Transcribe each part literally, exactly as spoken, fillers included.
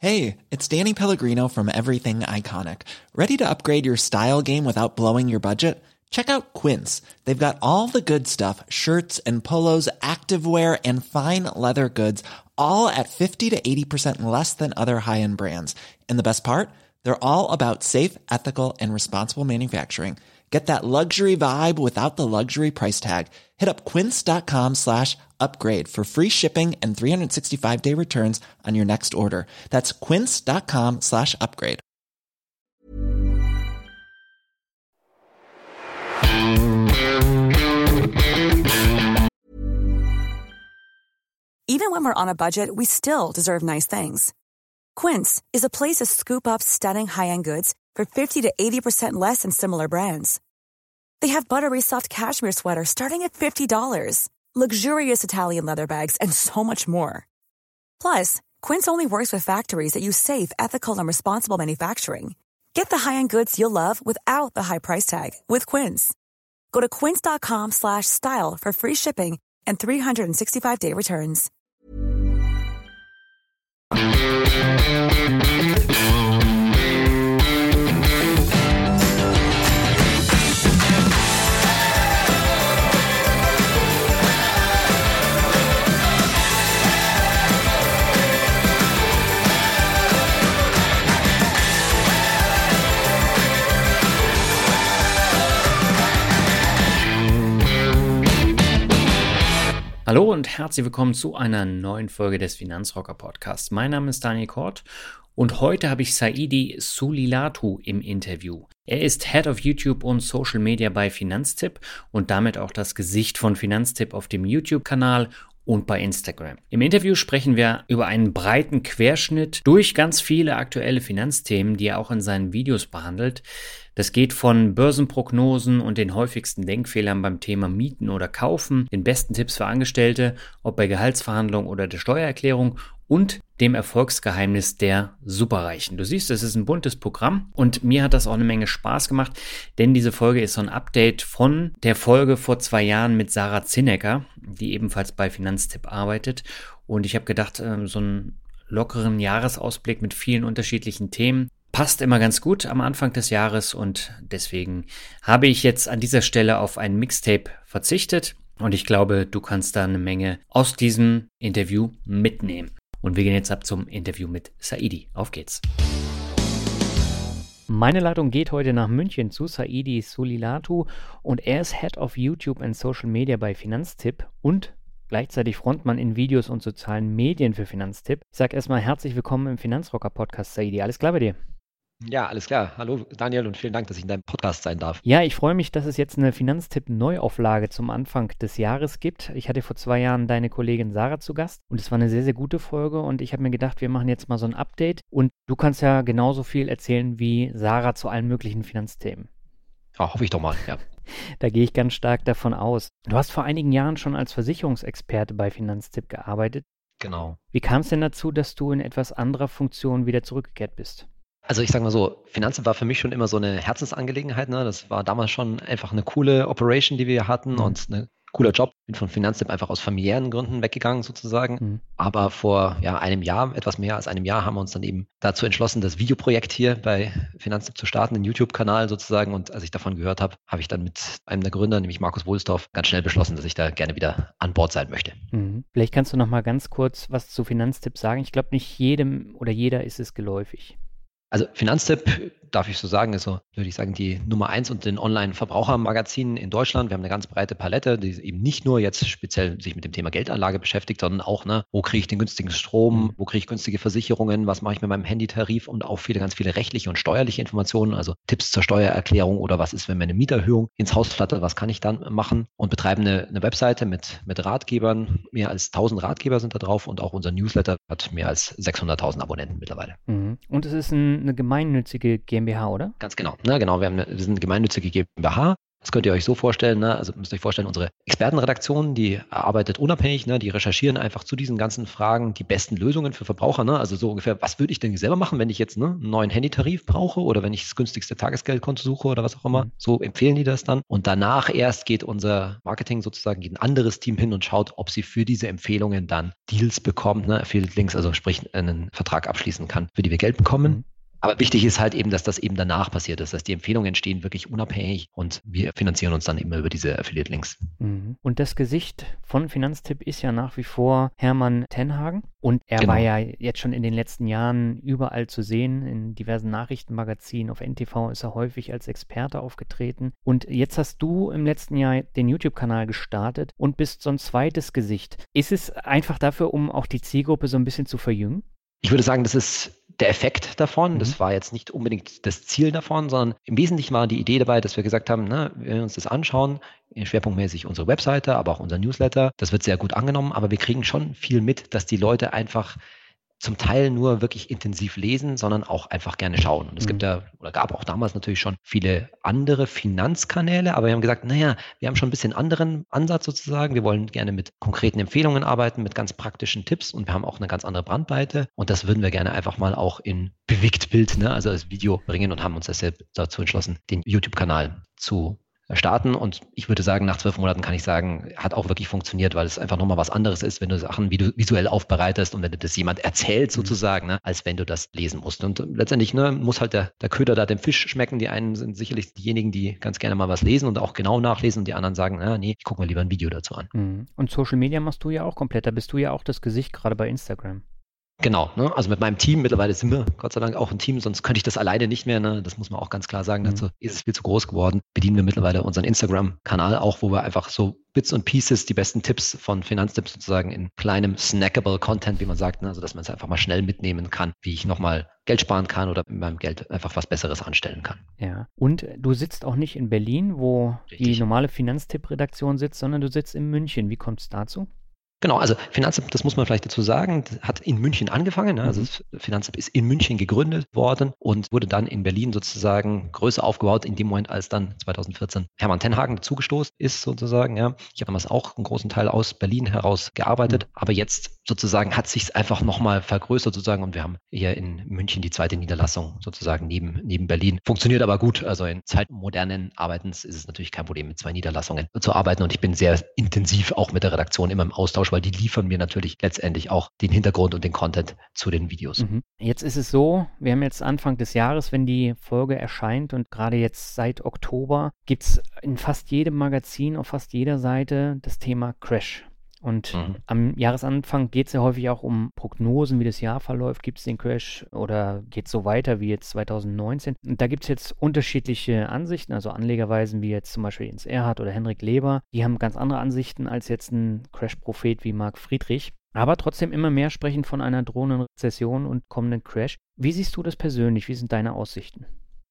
Hey, it's Danny Pellegrino from Everything Iconic. Ready to upgrade your style game without blowing your budget? Check out Quince. They've got all the good stuff, shirts and polos, activewear, and fine leather goods, all at fifty to eighty percent less than other high-end brands. And the best part? They're all about safe, ethical, and responsible manufacturing. Get that luxury vibe without the luxury price tag. Hit up quince.com slash upgrade for free shipping and three sixty-five day returns on your next order. That's quince.com slash upgrade. Even when we're on a budget, we still deserve nice things. Quince is a place to scoop up stunning high-end goods for fifty to eighty percent less than similar brands. They have buttery soft cashmere sweaters starting at fifty dollars, luxurious Italian leather bags, and so much more. Plus, Quince only works with factories that use safe, ethical, and responsible manufacturing. Get the high-end goods you'll love without the high price tag with Quince. Go to quince.com slash style for free shipping and three sixty-five day returns. Hallo und herzlich willkommen zu einer neuen Folge des Finanzrocker Podcasts. Mein Name ist Daniel Kort und heute habe ich Saidi Sulilatu im Interview. Er ist Head of YouTube und Social Media bei Finanztipp und damit auch das Gesicht von Finanztipp auf dem YouTube-Kanal und bei Instagram. Im Interview sprechen wir über einen breiten Querschnitt durch ganz viele aktuelle Finanzthemen, die er auch in seinen Videos behandelt. Das geht von Börsenprognosen und den häufigsten Denkfehlern beim Thema Mieten oder Kaufen, den besten Tipps für Angestellte, ob bei Gehaltsverhandlungen oder der Steuererklärung und dem Erfolgsgeheimnis der Superreichen. Du siehst, es ist ein buntes Programm und mir hat das auch eine Menge Spaß gemacht, denn diese Folge ist so ein Update von der Folge vor zwei Jahren mit Sarah Zinnecker, die ebenfalls bei Finanztipp arbeitet. Und ich habe gedacht, so einen lockeren Jahresausblick mit vielen unterschiedlichen Themen passt immer ganz gut am Anfang des Jahres und deswegen habe ich jetzt an dieser Stelle auf ein Mixtape verzichtet und ich glaube, du kannst da eine Menge aus diesem Interview mitnehmen. Und wir gehen jetzt ab zum Interview mit Saidi. Auf geht's. Meine Leitung geht heute nach München zu Saidi Sulilatu und er ist Head of YouTube and Social Media bei Finanztipp und gleichzeitig Frontmann in Videos und sozialen Medien für Finanztipp. Ich sage erstmal herzlich willkommen im Finanzrocker Podcast, Saidi. Alles klar bei dir? Ja, alles klar. Hallo Daniel und vielen Dank, dass ich in deinem Podcast sein darf. Ja, ich freue mich, dass es jetzt eine Finanztipp-Neuauflage zum Anfang des Jahres gibt. Ich hatte vor zwei Jahren deine Kollegin Sarah zu Gast und es war eine sehr, sehr gute Folge und ich habe mir gedacht, wir machen jetzt mal so ein Update und du kannst ja genauso viel erzählen wie Sarah zu allen möglichen Finanzthemen. Ja, hoffe ich doch mal, ja. Da gehe ich ganz stark davon aus. Du hast vor einigen Jahren schon als Versicherungsexperte bei Finanztipp gearbeitet. Genau. Wie kam es denn dazu, dass du in etwas anderer Funktion wieder zurückgekehrt bist? Also ich sage mal so, Finanzen war für mich schon immer so eine Herzensangelegenheit. Ne? Das war damals schon einfach eine coole Operation, die wir hatten mhm. und ein cooler Job. Bin von Finanztipp einfach aus familiären Gründen weggegangen sozusagen. Mhm. Aber vor ja, einem Jahr, etwas mehr als einem Jahr, haben wir uns dann eben dazu entschlossen, das Videoprojekt hier bei Finanztipp zu starten, den YouTube-Kanal sozusagen. Und als ich davon gehört habe, habe ich dann mit einem der Gründer, nämlich Markus Wohlsdorf, ganz schnell beschlossen, dass ich da gerne wieder an Bord sein möchte. Mhm. Vielleicht kannst du noch mal ganz kurz was zu Finanztipp sagen. Ich glaube, nicht jedem oder jeder ist es geläufig. Also Finanztipp, darf ich so sagen, ist so, würde ich sagen, die Nummer eins unter den Online-Verbrauchermagazinen in Deutschland. Wir haben eine ganz breite Palette, die eben nicht nur jetzt speziell sich mit dem Thema Geldanlage beschäftigt, sondern auch, ne, wo kriege ich den günstigen Strom, wo kriege ich günstige Versicherungen, was mache ich mit meinem Handytarif und auch viele, ganz viele rechtliche und steuerliche Informationen, also Tipps zur Steuererklärung oder was ist, wenn meine Mieterhöhung ins Haus flattert, was kann ich dann machen und betreiben eine, eine Webseite mit, mit Ratgebern. Mehr als tausend Ratgeber sind da drauf und auch unser Newsletter hat mehr als sechshunderttausend Abonnenten mittlerweile. Mhm. Und es ist ein, eine gemeinnützige GmbH, oder? Ganz genau. Na, genau, wir, haben eine, wir sind eine gemeinnützige GmbH. Das könnt ihr euch so vorstellen, ne? Also müsst ihr euch vorstellen, unsere Expertenredaktion, die arbeitet unabhängig, ne? Die recherchieren einfach zu diesen ganzen Fragen die besten Lösungen für Verbraucher. Ne? Also so ungefähr, was würde ich denn selber machen, wenn ich jetzt ne, einen neuen Handytarif brauche oder wenn ich das günstigste Tagesgeldkonto suche oder was auch immer. Mhm. So empfehlen die das dann. Und danach erst geht unser Marketing sozusagen, geht ein anderes Team hin und schaut, ob sie für diese Empfehlungen dann Deals bekommt, ne? Affiliate Links, also sprich einen Vertrag abschließen kann, für die wir Geld bekommen. Mhm. Aber wichtig ist halt eben, dass das eben danach passiert ist. Das heißt, die Empfehlungen entstehen wirklich unabhängig und wir finanzieren uns dann immer über diese Affiliate-Links. Und das Gesicht von Finanztipp ist ja nach wie vor Hermann Tenhagen. Und er Genau. war ja jetzt schon in den letzten Jahren überall zu sehen. In diversen Nachrichtenmagazinen, auf N T V ist er häufig als Experte aufgetreten. Und jetzt hast du im letzten Jahr den YouTube-Kanal gestartet und bist so ein zweites Gesicht. Ist es einfach dafür, um auch die Zielgruppe so ein bisschen zu verjüngen? Ich würde sagen, das ist der Effekt davon. Mhm. Das war jetzt nicht unbedingt das Ziel davon, sondern im Wesentlichen war die Idee dabei, dass wir gesagt haben, na, wenn wir uns das anschauen, schwerpunktmäßig unsere Webseite, aber auch unser Newsletter, das wird sehr gut angenommen, aber wir kriegen schon viel mit, dass die Leute einfach zum Teil nur wirklich intensiv lesen, sondern auch einfach gerne schauen. Und es mhm. gibt ja, oder gab auch damals natürlich schon viele andere Finanzkanäle, aber wir haben gesagt, naja, wir haben schon ein bisschen anderen Ansatz sozusagen. Wir wollen gerne mit konkreten Empfehlungen arbeiten, mit ganz praktischen Tipps und wir haben auch eine ganz andere Brandweite und das würden wir gerne einfach mal auch in Bewegtbild, ne, also als Video bringen und haben uns deshalb dazu entschlossen, den YouTube-Kanal zu starten und ich würde sagen, nach zwölf Monaten kann ich sagen, hat auch wirklich funktioniert, weil es einfach nochmal was anderes ist, wenn du Sachen visuell aufbereitest und wenn du das jemand erzählt sozusagen, ne, als wenn du das lesen musst. Und letztendlich ne, muss halt der, der Köder da dem Fisch schmecken. Die einen sind sicherlich diejenigen, die ganz gerne mal was lesen und auch genau nachlesen und die anderen sagen, na, nee, ich gucke mir lieber ein Video dazu an. Und Social Media machst du ja auch komplett, da bist du ja auch das Gesicht gerade bei Instagram. Genau, ne? Also mit meinem Team, mittlerweile sind wir Gott sei Dank auch ein Team, sonst könnte ich das alleine nicht mehr, ne? Das muss man auch ganz klar sagen, dazu mhm. ist es viel zu groß geworden. Bedienen wir mittlerweile unseren Instagram-Kanal auch, wo wir einfach so Bits und Pieces, die besten Tipps von Finanztipps sozusagen in kleinem snackable Content, wie man sagt, ne? Also dass man es einfach mal schnell mitnehmen kann, wie ich nochmal Geld sparen kann oder mit meinem Geld einfach was Besseres anstellen kann. Ja, und du sitzt auch nicht in Berlin, wo Richtig. Die normale Finanztipp-Redaktion sitzt, sondern du sitzt in München. Wie kommt es dazu? Genau, also Finanztipp, das muss man vielleicht dazu sagen, hat in München angefangen. Ne? Also Finanztipp ist in München gegründet worden und wurde dann in Berlin sozusagen größer aufgebaut in dem Moment, als dann zwanzig vierzehn Hermann Tenhagen dazugestoßen ist sozusagen. Ja, ich habe damals auch einen großen Teil aus Berlin heraus gearbeitet, mhm. aber jetzt sozusagen hat sich es einfach nochmal vergrößert sozusagen und wir haben hier in München die zweite Niederlassung sozusagen neben, neben Berlin. Funktioniert aber gut, also in Zeiten modernen Arbeitens ist es natürlich kein Problem, mit zwei Niederlassungen zu arbeiten und ich bin sehr intensiv auch mit der Redaktion immer im Austausch, weil die liefern mir natürlich letztendlich auch den Hintergrund und den Content zu den Videos. Mhm. Jetzt ist es so, wir haben jetzt Anfang des Jahres, wenn die Folge erscheint und gerade jetzt seit Oktober gibt es in fast jedem Magazin, auf fast jeder Seite das Thema Crash. Und mhm. am Jahresanfang geht es ja häufig auch um Prognosen, wie das Jahr verläuft. Gibt es den Crash oder geht es so weiter wie jetzt zwanzig neunzehn? Und da gibt es jetzt unterschiedliche Ansichten, also Anlegerweisen wie jetzt zum Beispiel Jens Erhardt oder Henrik Leber. Die haben ganz andere Ansichten als jetzt ein Crash-Prophet wie Marc Friedrich. Aber trotzdem immer mehr sprechen von einer drohenden Rezession und kommenden Crash. Wie siehst du das persönlich? Wie sind deine Aussichten?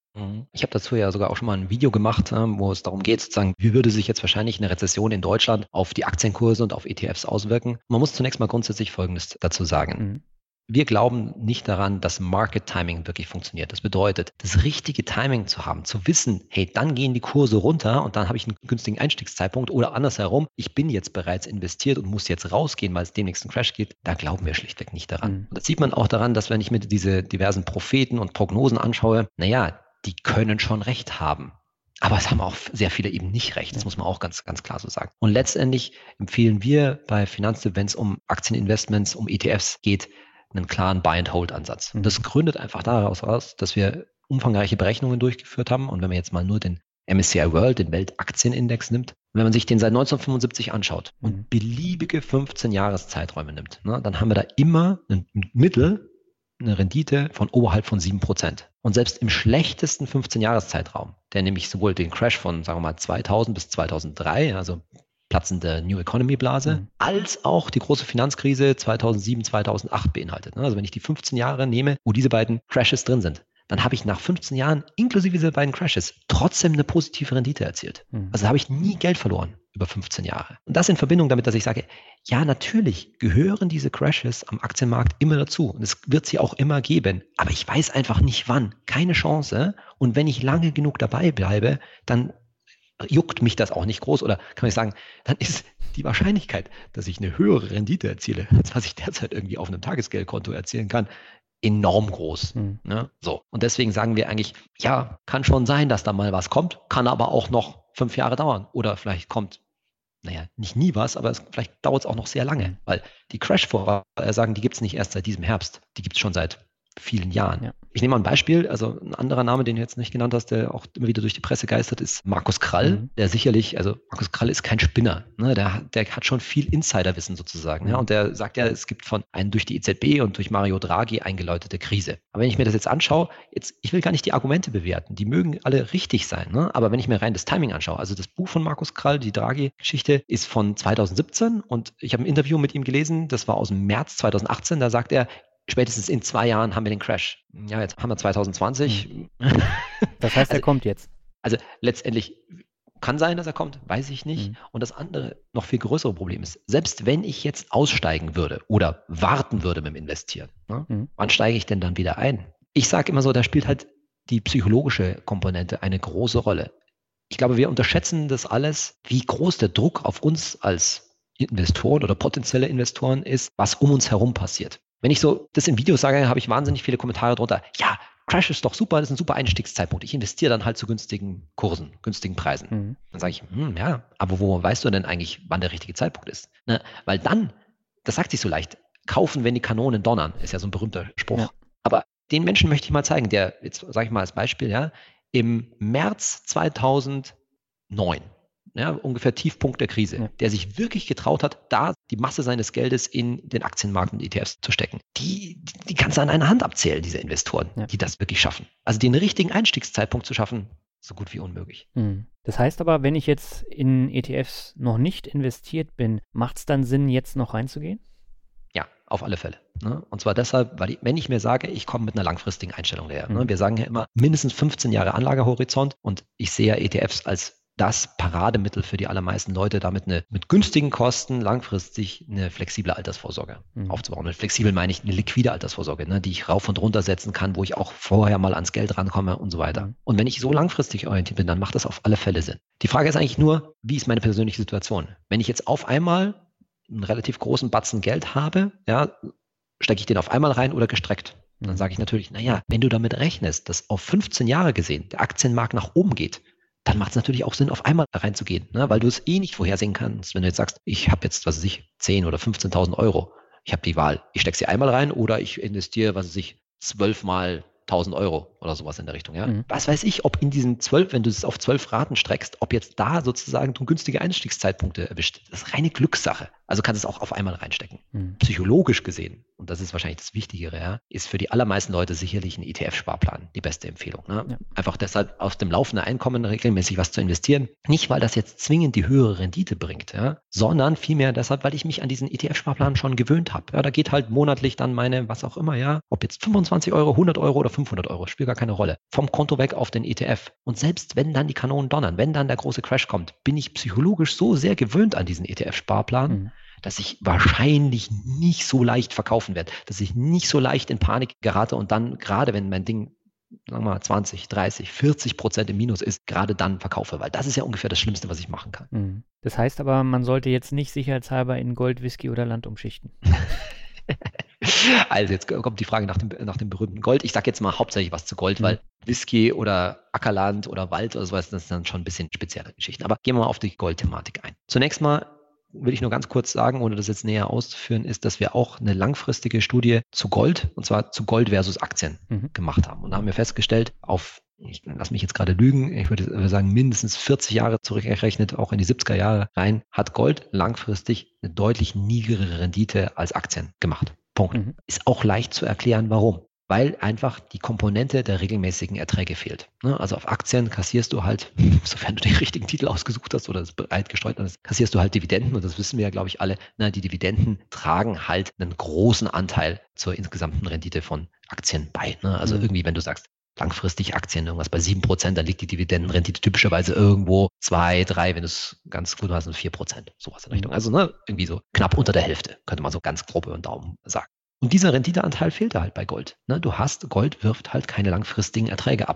Ich habe dazu ja sogar auch schon mal ein Video gemacht, wo es darum geht, sozusagen, wie würde sich jetzt wahrscheinlich eine Rezession in Deutschland auf die Aktienkurse und auf E T Fs auswirken. Man muss zunächst mal grundsätzlich Folgendes dazu sagen. Mhm. Wir glauben nicht daran, dass Market Timing wirklich funktioniert. Das bedeutet, das richtige Timing zu haben, zu wissen, hey, dann gehen die Kurse runter und dann habe ich einen günstigen Einstiegszeitpunkt oder andersherum, ich bin jetzt bereits investiert und muss jetzt rausgehen, weil es demnächst einen Crash gibt. Da glauben wir schlichtweg nicht daran. Mhm. Und das sieht man auch daran, dass wenn ich mir diese diversen Propheten und Prognosen anschaue, naja, die können schon recht haben. Aber es haben auch sehr viele eben nicht recht. Das muss man auch ganz, ganz klar so sagen. Und letztendlich empfehlen wir bei Finanztipp, wenn es um Aktieninvestments, um E T Fs geht, einen klaren Buy-and-Hold-Ansatz. Und das gründet einfach daraus aus, dass wir umfangreiche Berechnungen durchgeführt haben. Und wenn man jetzt mal nur den M S C I World, den Weltaktienindex nimmt, wenn man sich den seit neunzehnhundertfünfundsiebzig anschaut und mhm. beliebige fünfzehn Jahreszeiträume nimmt, ne, dann haben wir da immer ein Mittel, eine Rendite von oberhalb von sieben Prozent. Und selbst im schlechtesten fünfzehn Jahreszeitraum, der nämlich sowohl den Crash von, sagen wir mal, zweitausend bis zweitausenddrei, also platzende New Economy Blase, mhm. als auch die große Finanzkrise zweitausendsieben, zweitausendacht beinhaltet. Also wenn ich die fünfzehn Jahre nehme, wo diese beiden Crashes drin sind, dann habe ich nach fünfzehn Jahren, inklusive dieser beiden Crashes, trotzdem eine positive Rendite erzielt. Mhm. Also habe ich nie Geld verloren über fünfzehn Jahre. Und das in Verbindung damit, dass ich sage, ja, natürlich gehören diese Crashes am Aktienmarkt immer dazu. Und es wird sie auch immer geben. Aber ich weiß einfach nicht wann. Keine Chance. Und wenn ich lange genug dabei bleibe, dann juckt mich das auch nicht groß. Oder kann ich sagen, dann ist die Wahrscheinlichkeit, dass ich eine höhere Rendite erziele, als was ich derzeit irgendwie auf einem Tagesgeldkonto erzielen kann, enorm groß. Mhm. Ne? So. Und deswegen sagen wir eigentlich, ja, kann schon sein, dass da mal was kommt, kann aber auch noch fünf Jahre dauern. Oder vielleicht kommt, naja, nicht nie was, aber es, vielleicht dauert es auch noch sehr lange. Weil die Crash-Vorhersagen, die gibt es nicht erst seit diesem Herbst. Die gibt es schon seit vielen Jahren. Ja. Ich nehme mal ein Beispiel, also ein anderer Name, den du jetzt nicht genannt hast, der auch immer wieder durch die Presse geistert, ist Markus Krall, mhm. der sicherlich, also Markus Krall ist kein Spinner, ne? der, der hat schon viel Insiderwissen sozusagen, mhm. ja? Und der sagt ja, es gibt von einem durch die E Z B und durch Mario Draghi eingeläutete Krise. Aber wenn ich mir das jetzt anschaue, jetzt, ich will gar nicht die Argumente bewerten, die mögen alle richtig sein, ne? Aber wenn ich mir rein das Timing anschaue, also das Buch von Markus Krall, die Draghi-Geschichte, ist von zweitausendsiebzehn und ich habe ein Interview mit ihm gelesen, das war aus dem März zweitausendachtzehn, da sagt er, spätestens in zwei Jahren haben wir den Crash. Ja, jetzt haben wir zwanzig zwanzig. Das heißt, also, er kommt jetzt. Also letztendlich kann sein, dass er kommt, weiß ich nicht. Mhm. Und das andere, noch viel größere Problem ist, selbst wenn ich jetzt aussteigen würde oder warten würde mit dem Investieren, ne, mhm. wann steige ich denn dann wieder ein? Ich sage immer so, da spielt halt die psychologische Komponente eine große Rolle. Ich glaube, wir unterschätzen das alles, wie groß der Druck auf uns als Investoren oder potenzielle Investoren ist, was um uns herum passiert. Wenn ich so das in Videos sage, habe ich wahnsinnig viele Kommentare drunter. Ja, Crash ist doch super, das ist ein super Einstiegszeitpunkt. Ich investiere dann halt zu günstigen Kursen, günstigen Preisen. Mhm. Dann sage ich, hm, ja, aber wo weißt du denn eigentlich, wann der richtige Zeitpunkt ist? Ne? Weil dann, das sagt sich so leicht, kaufen, wenn die Kanonen donnern, ist ja so ein berühmter Spruch. Ja. Aber den Menschen möchte ich mal zeigen, der, jetzt sage ich mal als Beispiel, ja, im März zweitausendneun, ja, ungefähr Tiefpunkt der Krise, ja. der sich wirklich getraut hat, da die Masse seines Geldes in den Aktienmarkt und E T Fs zu stecken. Die, die, die kannst du an einer Hand abzählen, diese Investoren, ja. die das wirklich schaffen. Also den richtigen Einstiegszeitpunkt zu schaffen, so gut wie unmöglich. Das heißt aber, wenn ich jetzt in E T Fs noch nicht investiert bin, macht es dann Sinn, jetzt noch reinzugehen? Ja, auf alle Fälle. Ne? Und zwar deshalb, weil ich, wenn ich mir sage, ich komme mit einer langfristigen Einstellung daher. Mhm. Ne? Wir sagen ja immer mindestens fünfzehn Jahre Anlagehorizont und ich sehe ja E T Fs als das Parademittel für die allermeisten Leute, damit eine mit günstigen Kosten langfristig eine flexible Altersvorsorge mhm. aufzubauen. Und flexibel meine ich eine liquide Altersvorsorge, ne, die ich rauf und runter setzen kann, wo ich auch vorher mal ans Geld rankomme und so weiter. Mhm. Und wenn ich so langfristig orientiert bin, dann macht das auf alle Fälle Sinn. Die Frage ist eigentlich nur, wie ist meine persönliche Situation? Wenn ich jetzt auf einmal einen relativ großen Batzen Geld habe, ja, stecke ich den auf einmal rein oder gestreckt? Mhm. Dann sage ich natürlich, naja, wenn du damit rechnest, dass auf fünfzehn Jahre gesehen der Aktienmarkt nach oben geht, dann macht es natürlich auch Sinn, auf einmal da reinzugehen, ne? Weil du es eh nicht vorhersehen kannst. Wenn du jetzt sagst, ich habe jetzt, was weiß ich, zehn oder fünfzehntausend Euro, ich habe die Wahl, ich stecke sie einmal rein oder ich investiere, was weiß ich, zwölf mal tausend Euro oder sowas in der Richtung. Ja? Mhm. Was weiß ich, ob in diesen zwölf, wenn du es auf zwölf Raten streckst, ob jetzt da sozusagen du günstige Einstiegszeitpunkte erwischt. Das ist reine Glückssache. Also kannst du es auch auf einmal reinstecken. Mhm. Psychologisch gesehen, und das ist wahrscheinlich das Wichtigere, ja, ist für die allermeisten Leute sicherlich ein E T F-Sparplan die beste Empfehlung. Ne? Ja. Einfach deshalb aus dem laufenden Einkommen regelmäßig was zu investieren. Nicht, weil das jetzt zwingend die höhere Rendite bringt, ja, sondern vielmehr deshalb, weil ich mich an diesen E T F-Sparplan schon gewöhnt habe. Ja, da geht halt monatlich dann meine, was auch immer, ja, ob jetzt fünfundzwanzig Euro, hundert Euro oder fünfhundert Euro, spielt gar keine Rolle. Vom Konto weg auf den E T F. Und selbst wenn dann die Kanonen donnern, wenn dann der große Crash kommt, bin ich psychologisch so sehr gewöhnt an diesen E T F-Sparplan, mhm. dass ich wahrscheinlich nicht so leicht verkaufen werde, dass ich nicht so leicht in Panik gerate und dann, gerade wenn mein Ding, sagen wir mal, zwanzig, dreißig, vierzig Prozent im Minus ist, gerade dann verkaufe, weil das ist ja ungefähr das Schlimmste, was ich machen kann. Mhm. Das heißt aber, man sollte jetzt nicht sicherheitshalber in Gold, Whisky oder Land umschichten. Also jetzt kommt die Frage nach dem, nach dem berühmten Gold. Ich sage jetzt mal hauptsächlich was zu Gold, mhm. weil Whisky oder Ackerland oder Wald oder sowas, das sind dann schon ein bisschen spezielle Geschichten. Aber gehen wir mal auf die Goldthematik ein. Zunächst mal will ich nur ganz kurz sagen, ohne das jetzt näher auszuführen, ist, dass wir auch eine langfristige Studie zu Gold, und zwar zu Gold versus Aktien mhm. gemacht haben. Und da haben wir festgestellt, auf, ich lass mich jetzt gerade lügen, ich würde sagen mindestens vierzig Jahre zurückgerechnet, auch in die siebziger Jahre rein, hat Gold langfristig eine deutlich niedrigere Rendite als Aktien gemacht. Punkt. Mhm. Ist auch leicht zu erklären, warum. Weil einfach die Komponente der regelmäßigen Erträge fehlt. Also auf Aktien kassierst du halt, sofern du den richtigen Titel ausgesucht hast oder es breit gestreut hast, kassierst du halt Dividenden und das wissen wir ja, glaube ich, alle. Na, die Dividenden tragen halt einen großen Anteil zur insgesamten Rendite von Aktien bei. Also mhm. irgendwie, wenn du sagst, langfristig Aktien irgendwas bei sieben Prozent, dann liegt die Dividendenrendite typischerweise irgendwo zwei, drei, wenn du es ganz gut hast, vier Prozent, sowas in Richtung. Also ne, irgendwie so knapp unter der Hälfte, könnte man so ganz grob über den Daumen sagen. Und dieser Renditeanteil fehlte halt bei Gold. Ne? Du hast, Gold wirft halt keine langfristigen Erträge ab.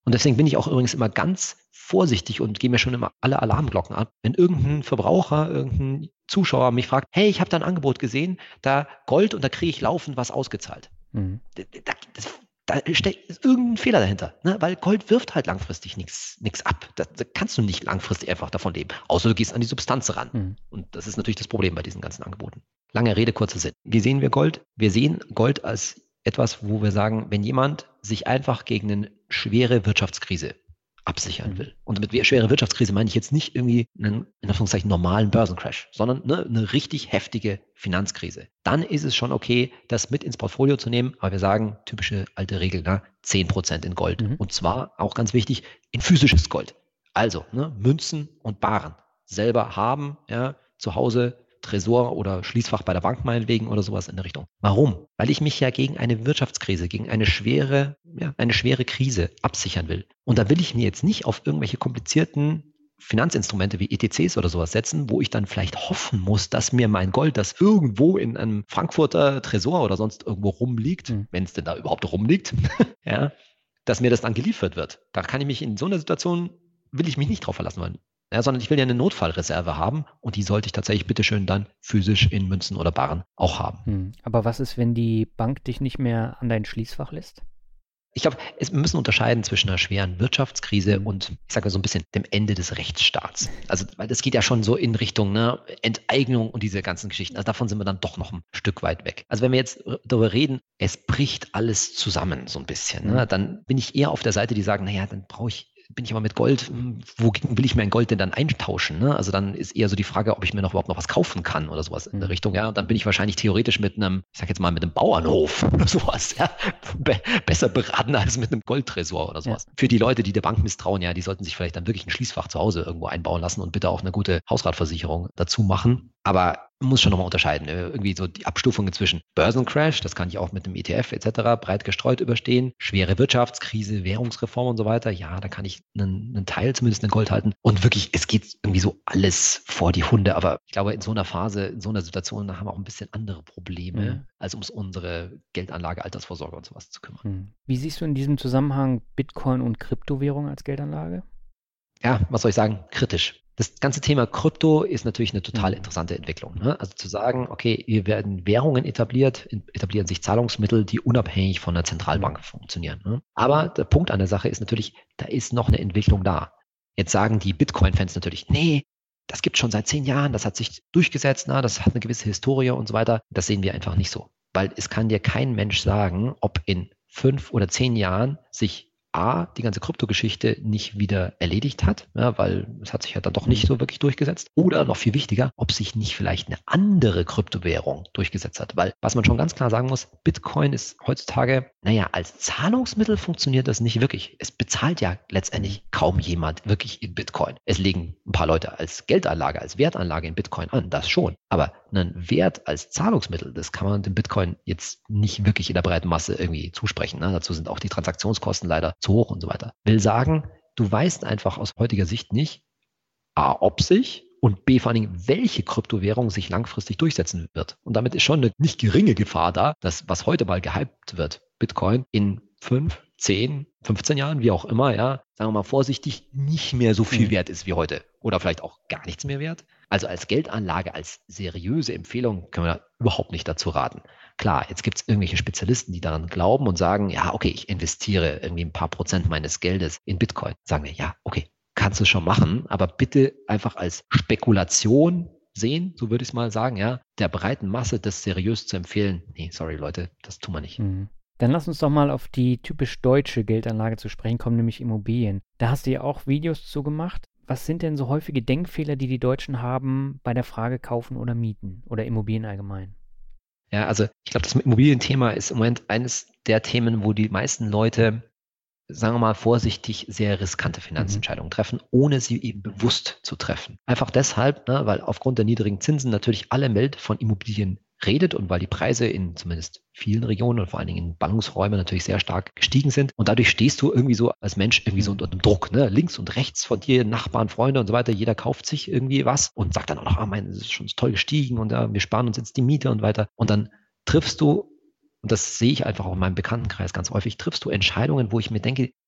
Und deswegen bin ich auch übrigens immer ganz vorsichtig und gehe mir schon immer alle Alarmglocken an, wenn irgendein Verbraucher, irgendein Zuschauer mich fragt, hey, ich habe da ein Angebot gesehen, da Gold und da kriege ich laufend was ausgezahlt. Mhm. Da, das, da steckt irgendein Fehler dahinter, ne? Weil Gold wirft halt langfristig nichts ab. Da, da kannst du nicht langfristig einfach davon leben, außer du gehst an die Substanz ran. Mhm. Und das ist natürlich das Problem bei diesen ganzen Angeboten. Lange Rede, kurzer Sinn. Wie sehen wir Gold? Wir sehen Gold als etwas, wo wir sagen, wenn jemand sich einfach gegen eine schwere Wirtschaftskrise absichern will. Und mit schwere Wirtschaftskrise meine ich jetzt nicht irgendwie einen, in Anführungszeichen, normalen Börsencrash, sondern ne, eine richtig heftige Finanzkrise. Dann ist es schon okay, das mit ins Portfolio zu nehmen, aber wir sagen, typische alte Regel, ne, zehn Prozent in Gold. Mhm. Und zwar, auch ganz wichtig, in physisches Gold. Also ne, Münzen und Baren selber haben, ja, zu Hause Tresor oder Schließfach bei der Bank meinetwegen oder sowas in der Richtung. Warum? Weil ich mich ja gegen eine Wirtschaftskrise, gegen eine schwere, ja, eine schwere Krise absichern will. Und da will ich mir jetzt nicht auf irgendwelche komplizierten Finanzinstrumente wie E T Cs oder sowas setzen, wo ich dann vielleicht hoffen muss, dass mir mein Gold, das irgendwo in einem Frankfurter Tresor oder sonst irgendwo rumliegt, mhm. wenn es denn da überhaupt rumliegt, ja, dass mir das dann geliefert wird. Da kann ich mich in so einer Situation, will ich mich nicht drauf verlassen wollen. Ja, sondern ich will ja eine Notfallreserve haben und die sollte ich tatsächlich bitteschön dann physisch in Münzen oder Barren auch haben. Hm. Aber was ist, wenn die Bank dich nicht mehr an dein Schließfach lässt? Ich glaube, wir müssen unterscheiden zwischen einer schweren Wirtschaftskrise und, ich sage mal so ein bisschen, dem Ende des Rechtsstaats. Also, weil das geht ja schon so in Richtung ne, Enteignung und diese ganzen Geschichten. Also davon sind wir dann doch noch ein Stück weit weg. Also wenn wir jetzt darüber reden, es bricht alles zusammen so ein bisschen, mhm. ne, dann bin ich eher auf der Seite, die sagen, naja, dann brauche ich bin ich aber mit Gold, wogegen will ich mein Gold denn dann eintauschen? Ne? Also dann ist eher so die Frage, ob ich mir noch überhaupt noch was kaufen kann oder sowas in der Richtung. Ja, und dann bin ich wahrscheinlich theoretisch mit einem, ich sag jetzt mal, mit einem Bauernhof oder sowas, ja, Be- besser beraten als mit einem Goldtresor oder sowas. Ja. Für die Leute, die der Bank misstrauen, ja, die sollten sich vielleicht dann wirklich ein Schließfach zu Hause irgendwo einbauen lassen und bitte auch eine gute Hausratversicherung dazu machen. Aber man muss schon nochmal unterscheiden. Irgendwie so die Abstufungen zwischen Börsencrash, das kann ich auch mit einem E T F et cetera breit gestreut überstehen, schwere Wirtschaftskrise, Währungsreform und so weiter. Ja, da kann ich einen, einen Teil zumindest in Gold halten. Und wirklich, es geht irgendwie so alles vor die Hunde. Aber ich glaube, in so einer Phase, in so einer Situation haben wir auch ein bisschen andere Probleme, mhm. als um unsere Geldanlage, Altersvorsorge und sowas zu kümmern. Mhm. Wie siehst du in diesem Zusammenhang Bitcoin und Kryptowährung als Geldanlage? Ja, was soll ich sagen? Kritisch. Das ganze Thema Krypto ist natürlich eine total interessante Entwicklung. Ne? Also zu sagen, okay, hier werden Währungen etabliert, etablieren sich Zahlungsmittel, die unabhängig von der Zentralbank funktionieren. Ne? Aber der Punkt an der Sache ist natürlich, da ist noch eine Entwicklung da. Jetzt sagen die Bitcoin-Fans natürlich, nee, das gibt es schon seit zehn Jahren, das hat sich durchgesetzt, na, das hat eine gewisse Historie und so weiter. Das sehen wir einfach nicht so. Weil es kann dir kein Mensch sagen, ob in fünf oder zehn Jahren sich A, die ganze Kryptogeschichte nicht wieder erledigt hat, ja, weil es hat sich ja dann doch nicht so wirklich durchgesetzt. Oder noch viel wichtiger, ob sich nicht vielleicht eine andere Kryptowährung durchgesetzt hat. Weil was man schon ganz klar sagen muss, Bitcoin ist heutzutage, naja, als Zahlungsmittel funktioniert das nicht wirklich. Es bezahlt ja letztendlich kaum jemand wirklich in Bitcoin. Es legen ein paar Leute als Geldanlage, als Wertanlage in Bitcoin an, das schon. Aber einen Wert als Zahlungsmittel, das kann man dem Bitcoin jetzt nicht wirklich in der breiten Masse irgendwie zusprechen. Ne? Dazu sind auch die Transaktionskosten leider zu hoch und so weiter. Will sagen, du weißt einfach aus heutiger Sicht nicht, A, ob sich und B, vor allen Dingen, welche Kryptowährung sich langfristig durchsetzen wird. Und damit ist schon eine nicht geringe Gefahr da, dass was heute mal gehypt wird, Bitcoin, in fünf, zehn, fünfzehn Jahren, wie auch immer, ja, sagen wir mal vorsichtig, nicht mehr so viel wert ist wie heute. Oder vielleicht auch gar nichts mehr wert. Also als Geldanlage, als seriöse Empfehlung können wir da überhaupt nicht dazu raten. Klar, jetzt gibt es irgendwelche Spezialisten, die daran glauben und sagen, ja, okay, ich investiere irgendwie ein paar Prozent meines Geldes in Bitcoin. Sagen wir, ja, okay, kannst du schon machen, aber bitte einfach als Spekulation sehen, so würde ich es mal sagen, ja, der breiten Masse das seriös zu empfehlen. Nee, sorry Leute, das tun wir nicht. Mhm. Dann lass uns doch mal auf die typisch deutsche Geldanlage zu sprechen kommen, nämlich Immobilien. Da hast du ja auch Videos zu gemacht. Was sind denn so häufige Denkfehler, die die Deutschen haben bei der Frage kaufen oder mieten oder Immobilien allgemein? Ja, also ich glaube, das Immobilienthema ist im Moment eines der Themen, wo die meisten Leute, sagen wir mal vorsichtig, sehr riskante Finanzentscheidungen mhm. treffen, ohne sie eben bewusst zu treffen. Einfach deshalb, ne, weil aufgrund der niedrigen Zinsen natürlich alle Welt von Immobilien redet und weil die Preise in zumindest vielen Regionen und vor allen Dingen in Ballungsräumen natürlich sehr stark gestiegen sind. Und dadurch stehst du irgendwie so als Mensch irgendwie so unter dem Druck, ne? Links und rechts von dir, Nachbarn, Freunde und so weiter. Jeder kauft sich irgendwie was und sagt dann auch noch, ah, mein, das ist schon toll gestiegen und ja, wir sparen uns jetzt die Miete und weiter. Und dann triffst du, und das sehe ich einfach auch in meinem Bekanntenkreis ganz häufig, triffst du Entscheidungen, wo ich mir denke,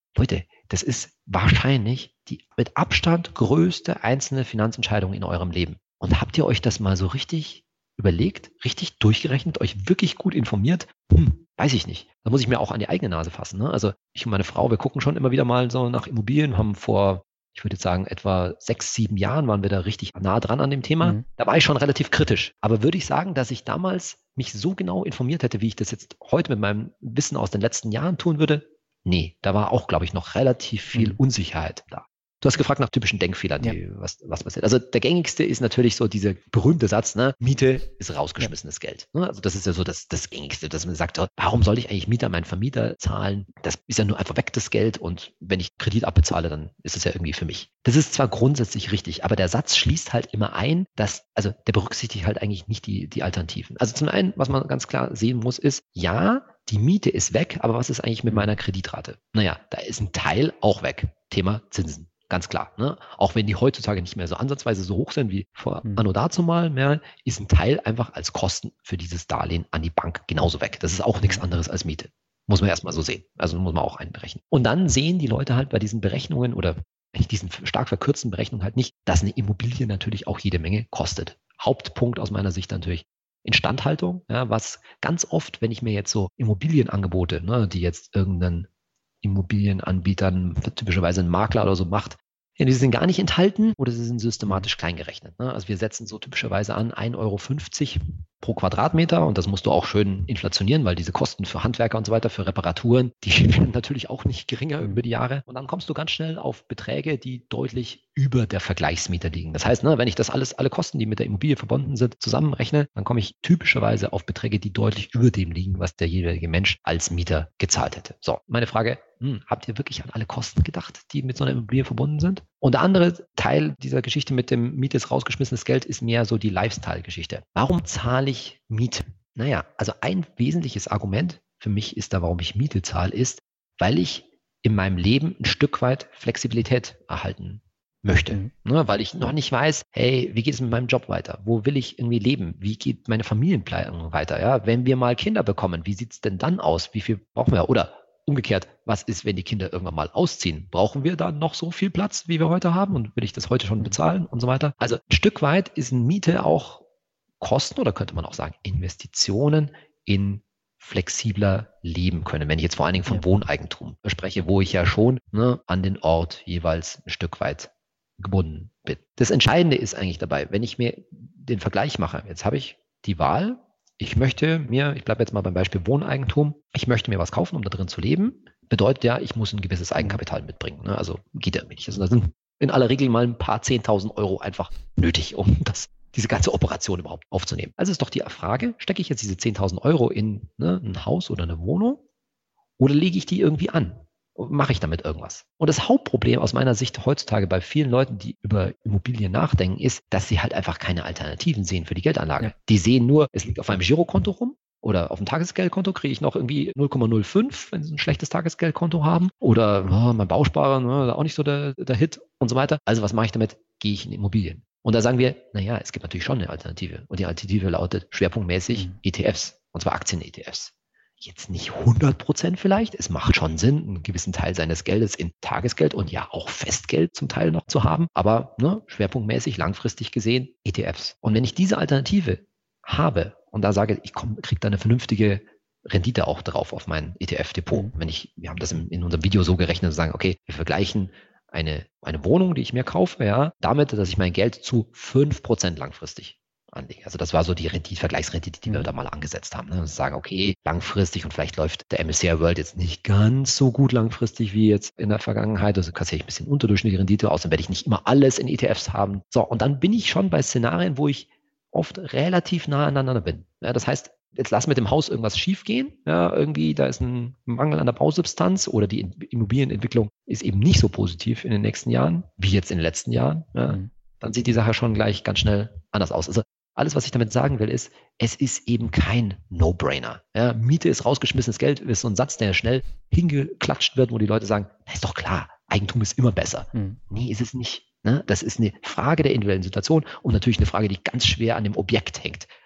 Leute, das ist wahrscheinlich die mit Abstand größte einzelne Finanzentscheidung in eurem Leben. Und habt ihr euch das mal so richtig überlegt, richtig durchgerechnet, euch wirklich gut informiert? Hm, weiß ich nicht. Da muss ich mir auch an die eigene Nase fassen. Ne? Also ich und meine Frau, wir gucken schon immer wieder mal so nach Immobilien, haben vor, ich würde jetzt sagen, etwa sechs, sieben Jahren waren wir da richtig nah dran an dem Thema. Mhm. Da war ich schon relativ kritisch. Aber würde ich sagen, dass ich damals mich so genau informiert hätte, wie ich das jetzt heute mit meinem Wissen aus den letzten Jahren tun würde? Nee, da war auch, glaube ich, noch relativ viel mhm. Unsicherheit da. Du hast gefragt nach typischen Denkfehlern, die, ja. was, was passiert. Also der gängigste ist natürlich so dieser berühmte Satz, ne? Miete ist rausgeschmissenes ja. Geld. Ne? Also das ist ja so das, das Gängigste, dass man sagt, warum soll ich eigentlich Miete an meinen Vermieter zahlen? Das ist ja nur einfach weg, das Geld. Und wenn ich Kredit abbezahle, dann ist es ja irgendwie für mich. Das ist zwar grundsätzlich richtig, aber der Satz schließt halt immer ein, dass, also der berücksichtigt halt eigentlich nicht die, die Alternativen. Also zum einen, was man ganz klar sehen muss, ist, ja, die Miete ist weg, aber was ist eigentlich mit meiner Kreditrate? Naja, da ist ein Teil auch weg. Thema Zinsen. Ganz klar, ne? Auch wenn die heutzutage nicht mehr so ansatzweise so hoch sind wie vor mhm. anno dazumal mehr, ist ein Teil einfach als Kosten für dieses Darlehen an die Bank genauso weg. Das ist auch nichts anderes als Miete. Muss man erstmal so sehen. Also muss man auch einberechnen. Und dann sehen die Leute halt bei diesen Berechnungen oder diesen stark verkürzten Berechnungen halt nicht, dass eine Immobilie natürlich auch jede Menge kostet. Hauptpunkt aus meiner Sicht natürlich Instandhaltung, ja, was ganz oft, wenn ich mir jetzt so Immobilienangebote, ne, die jetzt irgendeinen Immobilienanbietern, typischerweise ein Makler oder so macht, ja, die sind gar nicht enthalten oder sie sind systematisch klein gerechnet. Ne? Also wir setzen so typischerweise an ein Euro fünfzig pro Quadratmeter und das musst du auch schön inflationieren, weil diese Kosten für Handwerker und so weiter, für Reparaturen, die werden natürlich auch nicht geringer über die Jahre. Und dann kommst du ganz schnell auf Beträge, die deutlich über der Vergleichsmiete liegen. Das heißt, ne, wenn ich das alles, alle Kosten, die mit der Immobilie verbunden sind, zusammenrechne, dann komme ich typischerweise auf Beträge, die deutlich über dem liegen, was der jeweilige Mensch als Mieter gezahlt hätte. So, meine Frage, hm, habt ihr wirklich an alle Kosten gedacht, die mit so einer Immobilie verbunden sind? Und der andere Teil dieser Geschichte mit dem Miete ist rausgeschmissenes Geld ist mehr so die Lifestyle-Geschichte. Warum zahle ich Miete? Naja, also ein wesentliches Argument für mich ist da, warum ich Miete zahle, ist, weil ich in meinem Leben ein Stück weit Flexibilität erhalten möchte. Mhm. Ne, weil ich noch nicht weiß, hey, wie geht es mit meinem Job weiter? Wo will ich irgendwie leben? Wie geht meine Familienplanung weiter? Ja, wenn wir mal Kinder bekommen, wie sieht es denn dann aus? Wie viel brauchen wir? Oder umgekehrt, was ist, wenn die Kinder irgendwann mal ausziehen? Brauchen wir da noch so viel Platz, wie wir heute haben? Und will ich das heute schon bezahlen und so weiter? Also ein Stück weit ist eine Miete auch Kosten oder könnte man auch sagen Investitionen in flexibler leben können. Wenn ich jetzt vor allen Dingen von ja. Wohneigentum spreche, wo ich ja schon ne, an den Ort jeweils ein Stück weit gebunden bin. Das Entscheidende ist eigentlich dabei, wenn ich mir den Vergleich mache, jetzt habe ich die Wahl, ich möchte mir, ich bleibe jetzt mal beim Beispiel Wohneigentum, ich möchte mir was kaufen, um da drin zu leben, bedeutet ja, ich muss ein gewisses Eigenkapital mitbringen. Ne? Also geht ja nicht. Also da sind in aller Regel mal ein paar zehntausend Euro einfach nötig, um das, diese ganze Operation überhaupt aufzunehmen. Also ist doch die Frage, stecke ich jetzt diese zehntausend Euro in ne, ein Haus oder eine Wohnung oder lege ich die irgendwie an? Mache ich damit irgendwas? Und das Hauptproblem aus meiner Sicht heutzutage bei vielen Leuten, die über Immobilien nachdenken, ist, dass sie halt einfach keine Alternativen sehen für die Geldanlage. Ja. Die sehen nur, es liegt auf meinem Girokonto rum oder auf dem Tagesgeldkonto kriege ich noch irgendwie null Komma null fünf, wenn sie ein schlechtes Tagesgeldkonto haben oder oh, mein Bausparer, ne, auch nicht so der, der Hit und so weiter. Also was mache ich damit? Gehe ich in Immobilien. Und da sagen wir, naja, es gibt natürlich schon eine Alternative. Und die Alternative lautet schwerpunktmäßig mhm. E T Fs, und zwar Aktien-E T Fs. Jetzt nicht hundert Prozent vielleicht. Es macht schon Sinn, einen gewissen Teil seines Geldes in Tagesgeld und ja auch Festgeld zum Teil noch zu haben. Aber ne, schwerpunktmäßig, langfristig gesehen, E T Fs. Und wenn ich diese Alternative habe und da sage, ich kriege da eine vernünftige Rendite auch drauf auf mein E T F-Depot. Wenn ich, wir haben das in, in unserem Video so gerechnet, zu sagen, okay, wir vergleichen eine, eine Wohnung, die ich mir kaufe, ja, damit, dass ich mein Geld zu fünf Prozent langfristig anlege. Also das war so die Rendite, Vergleichsrendite, die wir da mal angesetzt haben. Ne? Und sagen, okay, langfristig und vielleicht läuft der M S C I World jetzt nicht ganz so gut langfristig wie jetzt in der Vergangenheit. Also kassiere ich ein bisschen unterdurchschnittliche Rendite aus, dann werde ich nicht immer alles in E T Fs haben. So, und dann bin ich schon bei Szenarien, wo ich oft relativ nah aneinander bin. Ja, das heißt, jetzt lass mit dem Haus irgendwas schief gehen. Ja, irgendwie, da ist ein Mangel an der Bausubstanz oder die Immobilienentwicklung ist eben nicht so positiv in den nächsten Jahren, wie jetzt in den letzten Jahren. Ja, mhm. Dann sieht die Sache schon gleich ganz schnell anders aus. Also alles, was ich damit sagen will, ist, es ist eben kein No-Brainer. Ja, Miete ist rausgeschmissenes Geld, ist so ein Satz, der schnell hingeklatscht wird, wo die Leute sagen, na, ist doch klar, Eigentum ist immer besser. Mhm. Nee, ist es nicht. Ne? Das ist eine Frage der individuellen Situation und natürlich eine Frage, die ganz schwer an dem Objekt hängt.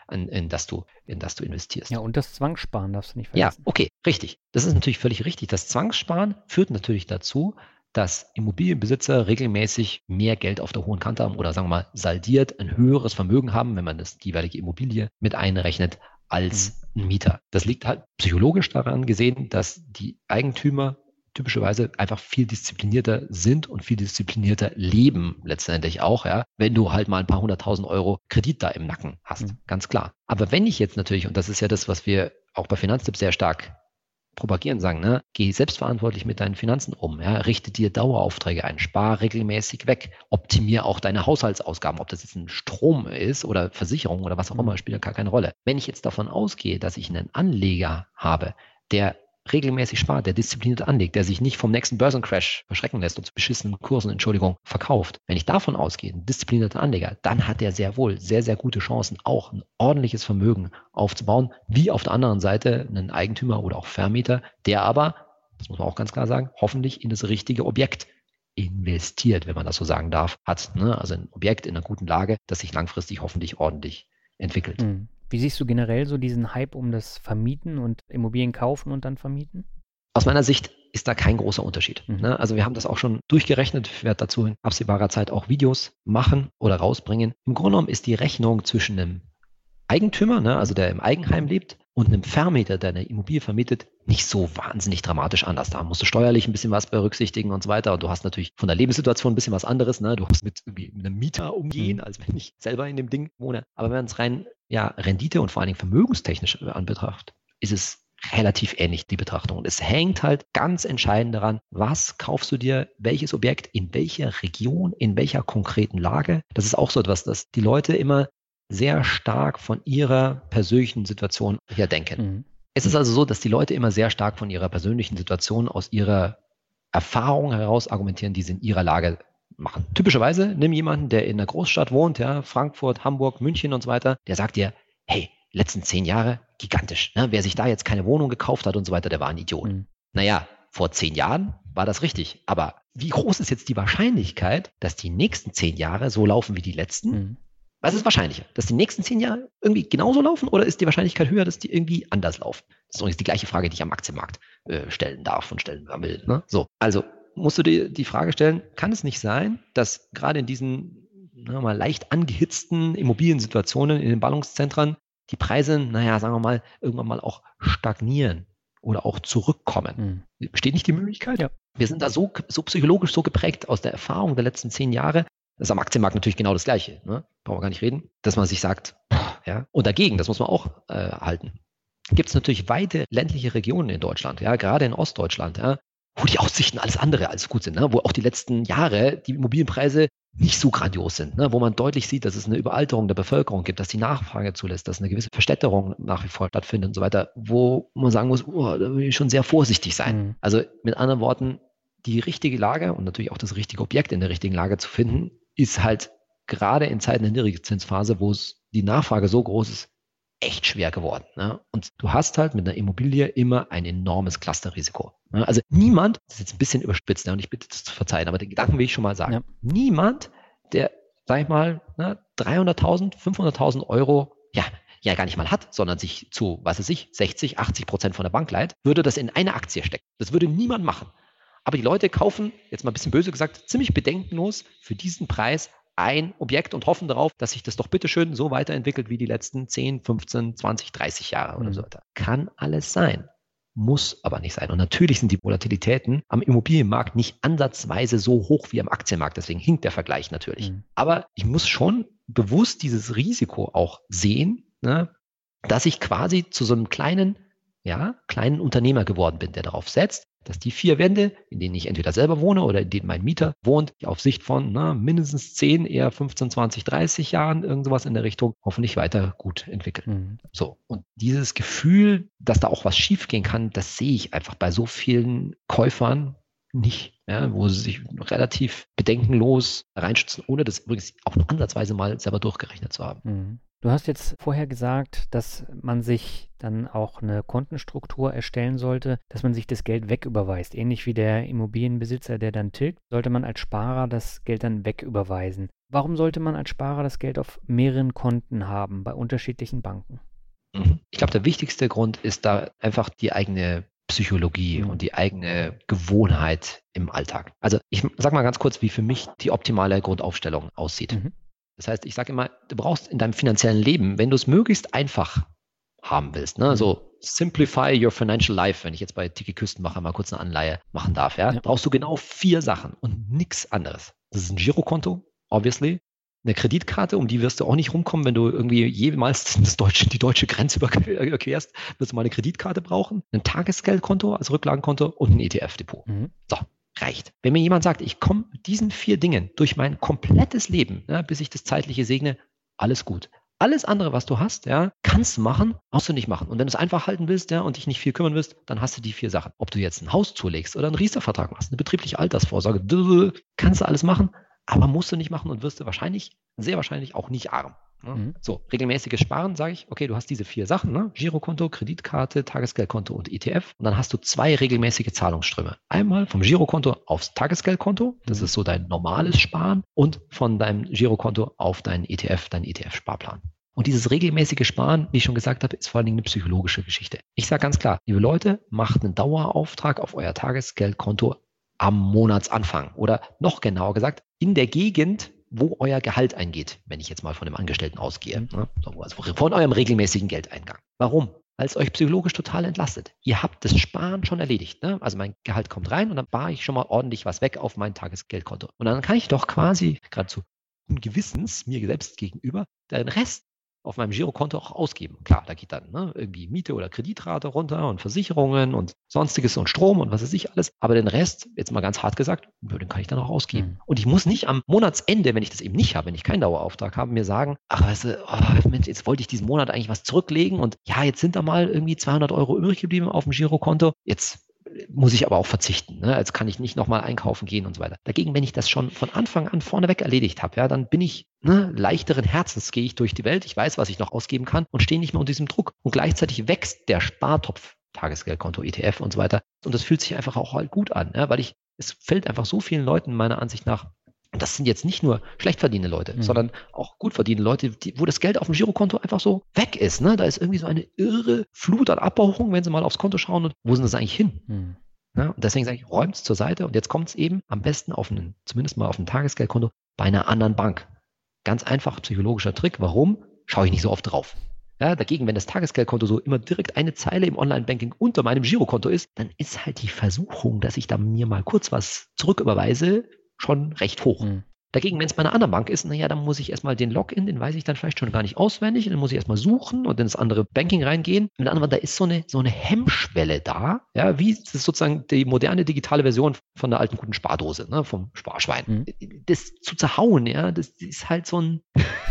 in, in, das du, in das du investierst. Ja, und das Zwangssparen darfst du nicht Ja, vergessen. okay, richtig. Das ist natürlich völlig richtig. Das Zwangssparen führt natürlich dazu, dass Immobilienbesitzer regelmäßig mehr Geld auf der hohen Kante haben oder sagen wir mal saldiert ein höheres Vermögen haben, wenn man das die jeweilige Immobilie mit einrechnet, als ein Mieter. Das liegt halt psychologisch daran gesehen, dass die Eigentümer typischerweise einfach viel disziplinierter sind und viel disziplinierter leben letztendlich auch, ja, wenn du halt mal ein paar hunderttausend Euro Kredit da im Nacken hast, Mhm. ganz klar. Aber wenn ich jetzt natürlich, und das ist ja das, was wir auch bei Finanztipps sehr stark propagieren, sagen, ne, geh selbstverantwortlich mit deinen Finanzen um, ja, richte dir Daueraufträge ein, spar regelmäßig weg, optimier auch deine Haushaltsausgaben, ob das jetzt ein Strom ist oder Versicherung oder was auch immer, spielt ja gar keine Rolle. Wenn ich jetzt davon ausgehe, dass ich einen Anleger habe, der regelmäßig spart, der diszipliniert anlegt, der sich nicht vom nächsten Börsencrash verschrecken lässt und zu beschissenen Kursen, Entschuldigung, verkauft. Wenn ich davon ausgehe, ein disziplinierter Anleger, dann hat der sehr wohl sehr, sehr gute Chancen, auch ein ordentliches Vermögen aufzubauen, wie auf der anderen Seite einen Eigentümer oder auch Vermieter, der aber, das muss man auch ganz klar sagen, hoffentlich in das richtige Objekt investiert, wenn man das so sagen darf, hat. Ne? Also ein Objekt in einer guten Lage, das sich langfristig hoffentlich ordentlich entwickelt. Mhm. Wie siehst du generell so diesen Hype um das Vermieten und Immobilien kaufen und dann vermieten? Aus meiner Sicht ist da kein großer Unterschied. Mhm. Ne? Also wir haben das auch schon durchgerechnet. Ich werde dazu in absehbarer Zeit auch Videos machen oder rausbringen. Im Grunde genommen ist die Rechnung zwischen einem Eigentümer, ne, also der im Eigenheim lebt, und einem Vermieter, der eine Immobilie vermietet, nicht so wahnsinnig dramatisch anders. Da musst du steuerlich ein bisschen was berücksichtigen und so weiter. Und du hast natürlich von der Lebenssituation ein bisschen was anderes. Ne? Du musst mit, mit einem Mieter umgehen, als wenn ich selber in dem Ding wohne. Aber wenn man es rein ja, Rendite und vor allen Dingen vermögenstechnisch anbetracht, ist es relativ ähnlich, die Betrachtung. Und es hängt halt ganz entscheidend daran, was kaufst du dir, welches Objekt, in welcher Region, in welcher konkreten Lage. Das ist auch so etwas, dass die Leute immer sehr stark von ihrer persönlichen Situation her denken. Mhm. Es ist also so, dass die Leute immer sehr stark von ihrer persönlichen Situation aus ihrer Erfahrung heraus argumentieren, die sie in ihrer Lage machen. Typischerweise nimm jemanden, der in einer Großstadt wohnt, ja, Frankfurt, Hamburg, München und so weiter, der sagt dir, hey, letzten zehn Jahre, gigantisch. Ne? Wer sich da jetzt keine Wohnung gekauft hat und so weiter, der war ein Idiot. Mhm. Naja, vor zehn Jahren war das richtig. Aber wie groß ist jetzt die Wahrscheinlichkeit, dass die nächsten zehn Jahre so laufen wie die letzten? Mhm. Was ist wahrscheinlicher? Dass die nächsten zehn Jahre irgendwie genauso laufen oder ist die Wahrscheinlichkeit höher, dass die irgendwie anders laufen? Das ist übrigens die gleiche Frage, die ich am Aktienmarkt äh, stellen darf und stellen will. Ne? So, also musst du dir die Frage stellen, kann es nicht sein, dass gerade in diesen na, mal leicht angehitzten Immobiliensituationen in den Ballungszentren die Preise, naja, sagen wir mal, irgendwann mal auch stagnieren oder auch zurückkommen? Mhm. Besteht nicht die Möglichkeit? Ja. Wir sind da so, so psychologisch so geprägt aus der Erfahrung der letzten zehn Jahre. Das ist am Aktienmarkt natürlich genau das Gleiche. Ne? Brauchen wir gar nicht reden. Dass man sich sagt, ja, und dagegen, das muss man auch äh, halten, gibt es natürlich weite ländliche Regionen in Deutschland, ja, gerade in Ostdeutschland, ja, wo die Aussichten alles andere als gut sind, ne? Wo auch die letzten Jahre die Immobilienpreise nicht so grandios sind, ne? Wo man deutlich sieht, dass es eine Überalterung der Bevölkerung gibt, dass die Nachfrage zulässt, dass eine gewisse Verstädterung nach wie vor stattfindet und so weiter, wo man sagen muss, oh, da will ich schon sehr vorsichtig sein. Mhm. Also mit anderen Worten, die richtige Lage und natürlich auch das richtige Objekt in der richtigen Lage zu finden, ist halt gerade in Zeiten der Niedrigzinsphase, wo es die Nachfrage so groß ist, echt schwer geworden. Ne? Und du hast halt mit einer Immobilie immer ein enormes Clusterrisiko. Ne? Also niemand, das ist jetzt ein bisschen überspitzt, ne? Und ich bitte das zu verzeihen, aber den Gedanken will ich schon mal sagen. Ja. Niemand, der, sag ich mal, ne, dreihunderttausend, fünfhunderttausend Euro, ja, ja gar nicht mal hat, sondern sich zu, was weiß ich, sechzig, achtzig Prozent von der Bank leiht, würde das in eine Aktie stecken. Das würde niemand machen. Aber die Leute kaufen, jetzt mal ein bisschen böse gesagt, ziemlich bedenkenlos für diesen Preis ein Objekt und hoffen darauf, dass sich das doch bitteschön so weiterentwickelt wie die letzten zehn, fünfzehn, zwanzig, dreißig Jahre oder Mhm. so weiter. Kann alles sein. Muss aber nicht sein. Und natürlich sind die Volatilitäten am Immobilienmarkt nicht ansatzweise so hoch wie am Aktienmarkt. Deswegen hinkt der Vergleich natürlich. Mhm. Aber ich muss schon bewusst dieses Risiko auch sehen, ne, dass ich quasi zu so einem kleinen, ja, kleinen Unternehmer geworden bin, der darauf setzt, dass die vier Wände, in denen ich entweder selber wohne oder in denen mein Mieter wohnt, auf Sicht von na, mindestens zehn, eher fünfzehn, zwanzig, dreißig Jahren, irgend sowas in der Richtung, hoffentlich weiter gut entwickeln. Mhm. So, und dieses Gefühl, dass da auch was schiefgehen kann, das sehe ich einfach bei so vielen Käufern nicht, ja, wo sie sich relativ bedenkenlos reinschützen, ohne das übrigens auch nur ansatzweise mal selber durchgerechnet zu haben. Mhm. Du hast jetzt vorher gesagt, dass man sich dann auch eine Kontenstruktur erstellen sollte, dass man sich das Geld wegüberweist. Ähnlich wie der Immobilienbesitzer, der dann tilgt, sollte man als Sparer das Geld dann wegüberweisen. Warum sollte man als Sparer das Geld auf mehreren Konten haben, bei unterschiedlichen Banken? Ich glaube, der wichtigste Grund ist da einfach die eigene Psychologie mhm. und die eigene Gewohnheit im Alltag. Also ich sage mal ganz kurz, wie für mich die optimale Grundaufstellung aussieht. Mhm. Das heißt, ich sage immer, du brauchst in deinem finanziellen Leben, wenn du es möglichst einfach haben willst, ne? Mhm. So simplify your financial life, wenn ich jetzt bei Tiki Küstenmacher mal kurz eine Anleihe machen darf, ja? Ja. Brauchst du genau vier Sachen und nichts anderes. Das ist ein Girokonto, obviously. Eine Kreditkarte, um die wirst du auch nicht rumkommen, wenn du irgendwie jemals das deutsche, die deutsche Grenze überquerst, wirst du mal eine Kreditkarte brauchen, ein Tagesgeldkonto als Rücklagenkonto und ein E T F-Depot. Mhm. So. Reicht. Wenn mir jemand sagt, ich komme mit diesen vier Dingen durch mein komplettes Leben, ja, bis ich das Zeitliche segne, alles gut. Alles andere, was du hast, ja, kannst du machen, brauchst du nicht machen. Und wenn du es einfach halten willst, ja, und dich nicht viel kümmern willst, dann hast du die vier Sachen. Ob du jetzt ein Haus zulegst oder einen Riester-Vertrag machst, eine betriebliche Altersvorsorge, kannst du alles machen, aber musst du nicht machen und wirst du wahrscheinlich, sehr wahrscheinlich auch nicht arm. Ne? Mhm. So, regelmäßiges Sparen, sage ich, okay, du hast diese vier Sachen, ne? Girokonto, Kreditkarte, Tagesgeldkonto und E T F. Und dann hast du zwei regelmäßige Zahlungsströme. Einmal vom Girokonto aufs Tagesgeldkonto, das ist so dein normales Sparen, und von deinem Girokonto auf deinen E T F, deinen E T F-Sparplan. Und dieses regelmäßige Sparen, wie ich schon gesagt habe, ist vor allen Dingen eine psychologische Geschichte. Ich sage ganz klar, liebe Leute, macht einen Dauerauftrag auf euer Tagesgeldkonto am Monatsanfang. Oder noch genauer gesagt, in der Gegend, wo euer Gehalt eingeht, wenn ich jetzt mal von dem Angestellten ausgehe, mhm. ne? Also von eurem regelmäßigen Geldeingang. Warum? Weil es euch psychologisch total entlastet. Ihr habt das Sparen schon erledigt. Ne? Also mein Gehalt kommt rein und dann spare ich schon mal ordentlich was weg auf mein Tagesgeldkonto. Und dann kann ich doch quasi geradezu Gewissens mir selbst gegenüber den Rest auf meinem Girokonto auch ausgeben. Klar, da geht dann ne, irgendwie Miete oder Kreditrate runter und Versicherungen und sonstiges und Strom und was weiß ich alles. Aber den Rest, jetzt mal ganz hart gesagt, den kann ich dann auch ausgeben. Mhm. Und ich muss nicht am Monatsende, wenn ich das eben nicht habe, wenn ich keinen Dauerauftrag habe, mir sagen, ach weißt du, oh, Mensch, jetzt wollte ich diesen Monat eigentlich was zurücklegen und ja, jetzt sind da mal irgendwie zweihundert Euro übrig geblieben auf dem Girokonto. Jetzt muss ich aber auch verzichten. Ne? Jetzt kann ich nicht nochmal einkaufen gehen und so weiter. Dagegen, wenn ich das schon von Anfang an vorneweg erledigt habe, ja, dann bin ich ne, leichteren Herzens, gehe ich durch die Welt, ich weiß, was ich noch ausgeben kann und stehe nicht mehr unter diesem Druck. Und gleichzeitig wächst der Spartopf, Tagesgeldkonto, E T F und so weiter. Und das fühlt sich einfach auch halt gut an, ja? Weil ich, es fällt einfach so vielen Leuten meiner Ansicht nach, und das sind jetzt nicht nur schlecht verdienende Leute, mhm. sondern auch gut verdienende Leute, die, wo das Geld auf dem Girokonto einfach so weg ist. Ne? Da ist irgendwie so eine irre Flut an Abbuchungen, wenn sie mal aufs Konto schauen und wo sind das eigentlich hin? Mhm. Ja, und deswegen sage ich, räumt es zur Seite und jetzt kommt es eben am besten auf einen, zumindest mal auf ein Tagesgeldkonto bei einer anderen Bank. Ganz einfach psychologischer Trick. Warum? Schaue ich nicht so oft drauf. Ja, dagegen, wenn das Tagesgeldkonto so immer direkt eine Zeile im Online-Banking unter meinem Girokonto ist, dann ist halt die Versuchung, dass ich da mir mal kurz was zurücküberweise, schon recht hoch. Mhm. Dagegen, wenn es bei einer anderen Bank ist, naja, dann muss ich erstmal den Login, den weiß ich dann vielleicht schon gar nicht auswendig, dann muss ich erstmal suchen und in das andere Banking reingehen. Mit anderen, da ist so eine, so eine Hemmschwelle da, ja, wie das ist sozusagen die moderne digitale Version von der alten guten Spardose, ne, vom Sparschwein. Mhm. Das zu zerhauen, ja, das ist halt so ein,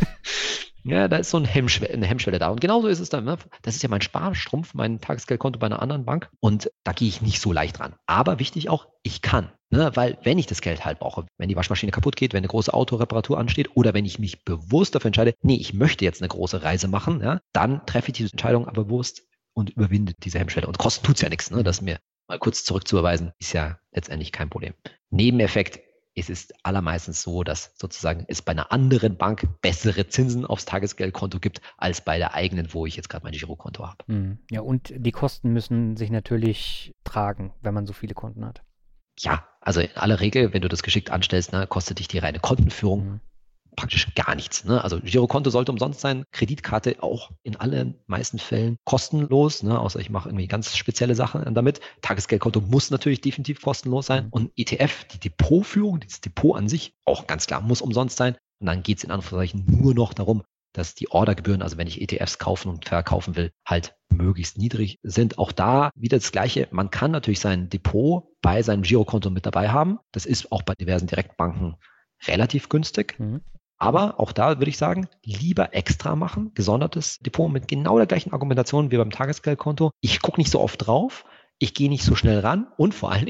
ja, da ist so ein Hemmschwelle, eine Hemmschwelle da. Und genauso ist es dann, ne? Das ist ja mein Sparstrumpf, mein Tagesgeldkonto bei einer anderen Bank und da gehe ich nicht so leicht ran. Aber wichtig auch, ich kann. Ne, weil wenn ich das Geld halt brauche, wenn die Waschmaschine kaputt geht, wenn eine große Autoreparatur ansteht oder wenn ich mich bewusst dafür entscheide, nee, ich möchte jetzt eine große Reise machen, ja, dann treffe ich diese Entscheidung aber bewusst und überwinde diese Hemmschwelle. Und kosten tut's ja nichts, ne, das mir mal kurz zurückzuüberweisen, ist ja letztendlich kein Problem. Nebeneffekt, es ist allermeistens so, dass sozusagen es bei einer anderen Bank bessere Zinsen aufs Tagesgeldkonto gibt, als bei der eigenen, wo ich jetzt gerade mein Girokonto habe. Ja, und die Kosten müssen sich natürlich tragen, wenn man so viele Konten hat. Ja, also in aller Regel, wenn du das geschickt anstellst, ne, kostet dich die reine Kontenführung mhm. praktisch gar nichts. Ne? Also Girokonto sollte umsonst sein, Kreditkarte auch in allen meisten Fällen kostenlos, ne? Außer ich mache irgendwie ganz spezielle Sachen damit. Tagesgeldkonto muss natürlich definitiv kostenlos sein. Mhm. Und E T F, die Depotführung, das Depot an sich, auch ganz klar, muss umsonst sein. Und dann geht es in Anführungszeichen nur noch darum, dass die Ordergebühren, also wenn ich E T Fs kaufen und verkaufen will, halt möglichst niedrig sind. Auch da wieder das Gleiche. Man kann natürlich sein Depot bei seinem Girokonto mit dabei haben. Das ist auch bei diversen Direktbanken relativ günstig. Mhm. Aber auch da würde ich sagen, lieber extra machen, gesondertes Depot mit genau der gleichen Argumentation wie beim Tagesgeldkonto. Ich gucke nicht so oft drauf, ich gehe nicht so schnell ran und vor allen Dingen,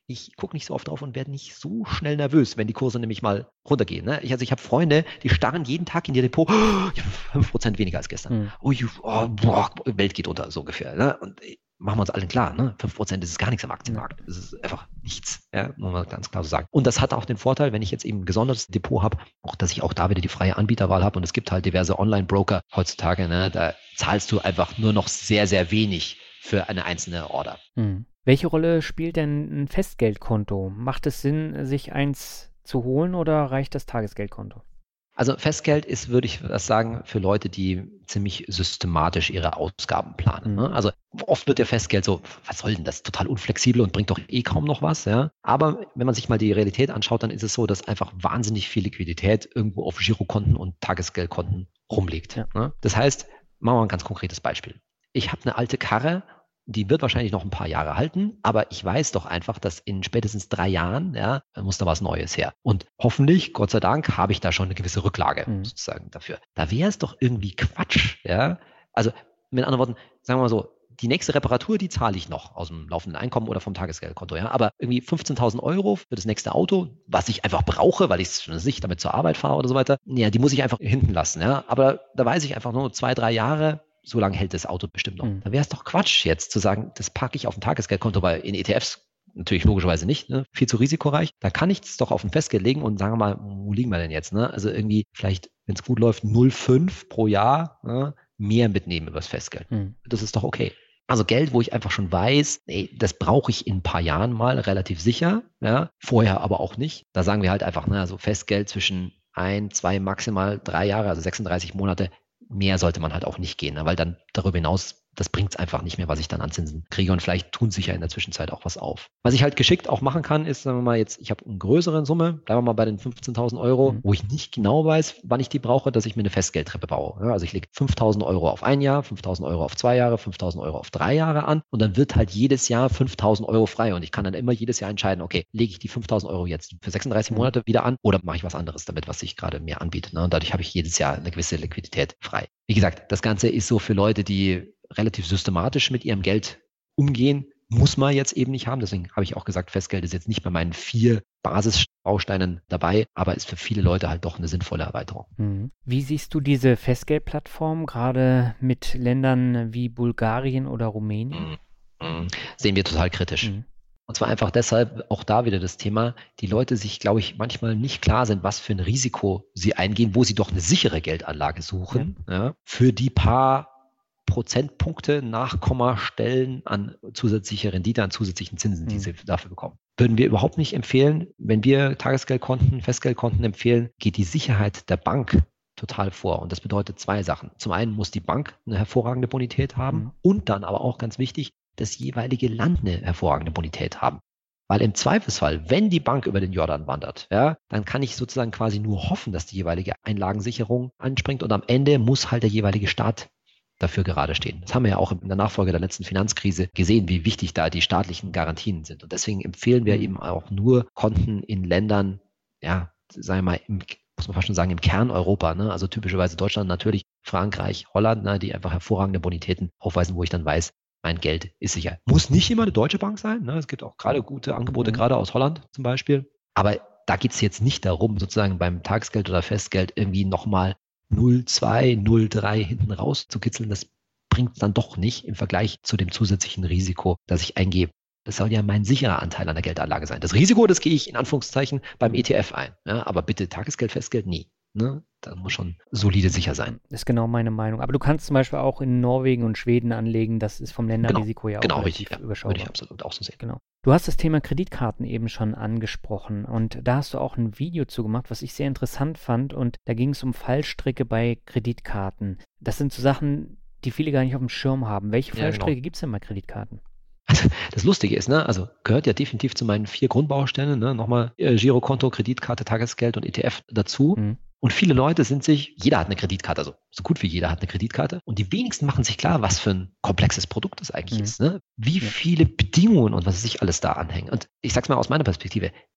ich gucke nicht so oft drauf und werde nicht so schnell nervös, wenn die Kurse nämlich mal runtergehen. Ne? Ich, also ich habe Freunde, die starren jeden Tag in ihr Depot, oh, ich habe fünf Prozent weniger als gestern. Mhm. Oh, oh, boah, Welt geht unter, so ungefähr. Ne? Und machen wir uns allen klar, ne? fünf Prozent ist gar nichts am Aktienmarkt. Das ist einfach nichts, ja? Muss man ganz klar so sagen. Und das hat auch den Vorteil, wenn ich jetzt eben ein gesondertes Depot habe, auch dass ich auch da wieder die freie Anbieterwahl habe. Und es gibt halt diverse Online-Broker heutzutage, ne? Da zahlst du einfach nur noch sehr, sehr wenig für eine einzelne Order. Hm. Welche Rolle spielt denn ein Festgeldkonto? Macht es Sinn, sich eins zu holen oder reicht das Tagesgeldkonto? Also Festgeld ist, würde ich das sagen, für Leute, die ziemlich systematisch ihre Ausgaben planen. Ne? Also oft wird ja Festgeld so, was soll denn das, total unflexibel und bringt doch eh kaum noch was. Ja? Aber wenn man sich mal die Realität anschaut, dann ist es so, dass einfach wahnsinnig viel Liquidität irgendwo auf Girokonten und Tagesgeldkonten rumliegt. Ja. Ne? Das heißt, machen wir mal ein ganz konkretes Beispiel. Ich habe eine alte Karre, die wird wahrscheinlich noch ein paar Jahre halten, aber ich weiß doch einfach, dass in spätestens drei Jahren, ja, muss da was Neues her. Und hoffentlich, Gott sei Dank, habe ich da schon eine gewisse Rücklage mhm. sozusagen dafür. Da wäre es doch irgendwie Quatsch, ja. Also mit anderen Worten, sagen wir mal so, die nächste Reparatur, die zahle ich noch aus dem laufenden Einkommen oder vom Tagesgeldkonto, ja. Aber irgendwie fünfzehntausend Euro für das nächste Auto, was ich einfach brauche, weil ich nicht damit zur Arbeit fahre oder so weiter, ja, die muss ich einfach hinten lassen, ja. Aber da weiß ich einfach nur zwei, drei Jahre, so lange hält das Auto bestimmt noch. Mhm. Da wäre es doch Quatsch jetzt zu sagen, das packe ich auf ein Tagesgeldkonto, weil in E T Fs natürlich logischerweise nicht, ne? Viel zu risikoreich. Da kann ich es doch auf ein Festgeld legen und sagen wir mal, wo liegen wir denn jetzt? Ne? Also irgendwie vielleicht, wenn es gut läuft, null Komma fünf pro Jahr, ne? Mehr mitnehmen übers Festgeld. Mhm. Das ist doch okay. Also Geld, wo ich einfach schon weiß, ey, das brauche ich in ein paar Jahren mal relativ sicher, ja, vorher aber auch nicht. Da sagen wir halt einfach, ne, also Festgeld zwischen ein, zwei, maximal drei Jahre, also sechsunddreißig Monate, mehr sollte man halt auch nicht gehen, ne? Weil dann darüber hinaus, das bringt es einfach nicht mehr, was ich dann an Zinsen kriege und vielleicht tun sich ja in der Zwischenzeit auch was auf. Was ich halt geschickt auch machen kann, ist, sagen wir mal jetzt, ich habe eine größere Summe, bleiben wir mal bei den fünfzehntausend Euro, mhm. wo ich nicht genau weiß, wann ich die brauche, dass ich mir eine Festgeldtreppe baue. Ja, also ich lege fünftausend Euro auf ein Jahr, fünftausend Euro auf zwei Jahre, fünftausend Euro auf drei Jahre an und dann wird halt jedes Jahr fünftausend Euro frei und ich kann dann immer jedes Jahr entscheiden, okay, lege ich die fünftausend Euro jetzt für sechsunddreißig mhm. Monate wieder an oder mache ich was anderes damit, was sich gerade mir anbietet. Ne? Und dadurch habe ich jedes Jahr eine gewisse Liquidität frei. Wie gesagt, das Ganze ist so für Leute, die relativ systematisch mit ihrem Geld umgehen, muss man jetzt eben nicht haben. Deswegen habe ich auch gesagt, Festgeld ist jetzt nicht bei meinen vier Basisbausteinen dabei, aber ist für viele Leute halt doch eine sinnvolle Erweiterung. Wie siehst du diese Festgeldplattform gerade mit Ländern wie Bulgarien oder Rumänien? Sehen wir total kritisch. Mhm. Und zwar einfach deshalb, auch da wieder das Thema, die Leute sich, glaube ich, manchmal nicht klar sind, was für ein Risiko sie eingehen, wo sie doch eine sichere Geldanlage suchen, ja. Ja, für die paar Prozentpunkte, Nachkommastellen an zusätzlicher Rendite, an zusätzlichen Zinsen, die mhm. sie dafür bekommen. Würden wir überhaupt nicht empfehlen, wenn wir Tagesgeldkonten, Festgeldkonten empfehlen, geht die Sicherheit der Bank total vor. Und das bedeutet zwei Sachen. Zum einen muss die Bank eine hervorragende Bonität haben mhm. und dann aber auch ganz wichtig, das jeweilige Land eine hervorragende Bonität haben. Weil im Zweifelsfall, wenn die Bank über den Jordan wandert, ja, dann kann ich sozusagen quasi nur hoffen, dass die jeweilige Einlagensicherung anspringt und am Ende muss halt der jeweilige Staat dafür gerade stehen. Das haben wir ja auch in der Nachfolge der letzten Finanzkrise gesehen, wie wichtig da die staatlichen Garantien sind. Und deswegen empfehlen wir eben auch nur Konten in Ländern, ja, sagen wir mal, im, muss man fast schon sagen, im Kern Europa, ne? Also typischerweise Deutschland, natürlich Frankreich, Holland, ne? Die einfach hervorragende Bonitäten aufweisen, wo ich dann weiß, mein Geld ist sicher. Muss nicht immer eine deutsche Bank sein. Ne? Es gibt auch gerade gute Angebote, mhm. gerade aus Holland zum Beispiel. Aber da geht es jetzt nicht darum, sozusagen beim Tagesgeld oder Festgeld irgendwie nochmal null Komma zwei, null Komma drei hinten raus zu kitzeln. Das bringt es dann doch nicht im Vergleich zu dem zusätzlichen Risiko, das ich eingebe. Das soll ja mein sicherer Anteil an der Geldanlage sein. Das Risiko, das gehe ich in Anführungszeichen beim E T F ein. Ja? Aber bitte Tagesgeld, Festgeld nie. Ne? Da muss schon solide sicher sein. Das ist genau meine Meinung. Aber du kannst zum Beispiel auch in Norwegen und Schweden anlegen. Das ist vom Länderrisiko genau, ja auch genau relativ richtig, ja, überschaubar. Würde ich absolut auch so sehen. Genau. Du hast das Thema Kreditkarten eben schon angesprochen und da hast du auch ein Video zu gemacht, was ich sehr interessant fand und da ging es um Fallstricke bei Kreditkarten. Das sind so Sachen, die viele gar nicht auf dem Schirm haben. Welche Fallstricke ja, genau. gibt es denn bei Kreditkarten? Also das Lustige ist, ne, also gehört ja definitiv zu meinen vier Grundbausteinen, ne, nochmal äh, Girokonto, Kreditkarte, Tagesgeld und E T F dazu. Mhm. Und viele Leute sind sich, jeder hat eine Kreditkarte, also so gut wie jeder hat eine Kreditkarte. Und die wenigsten machen sich klar, was für ein komplexes Produkt das eigentlich mhm. ist. Ne? Wie ja. viele Bedingungen und was sich alles da anhängt. Und ich sag's mal aus meiner Perspektive,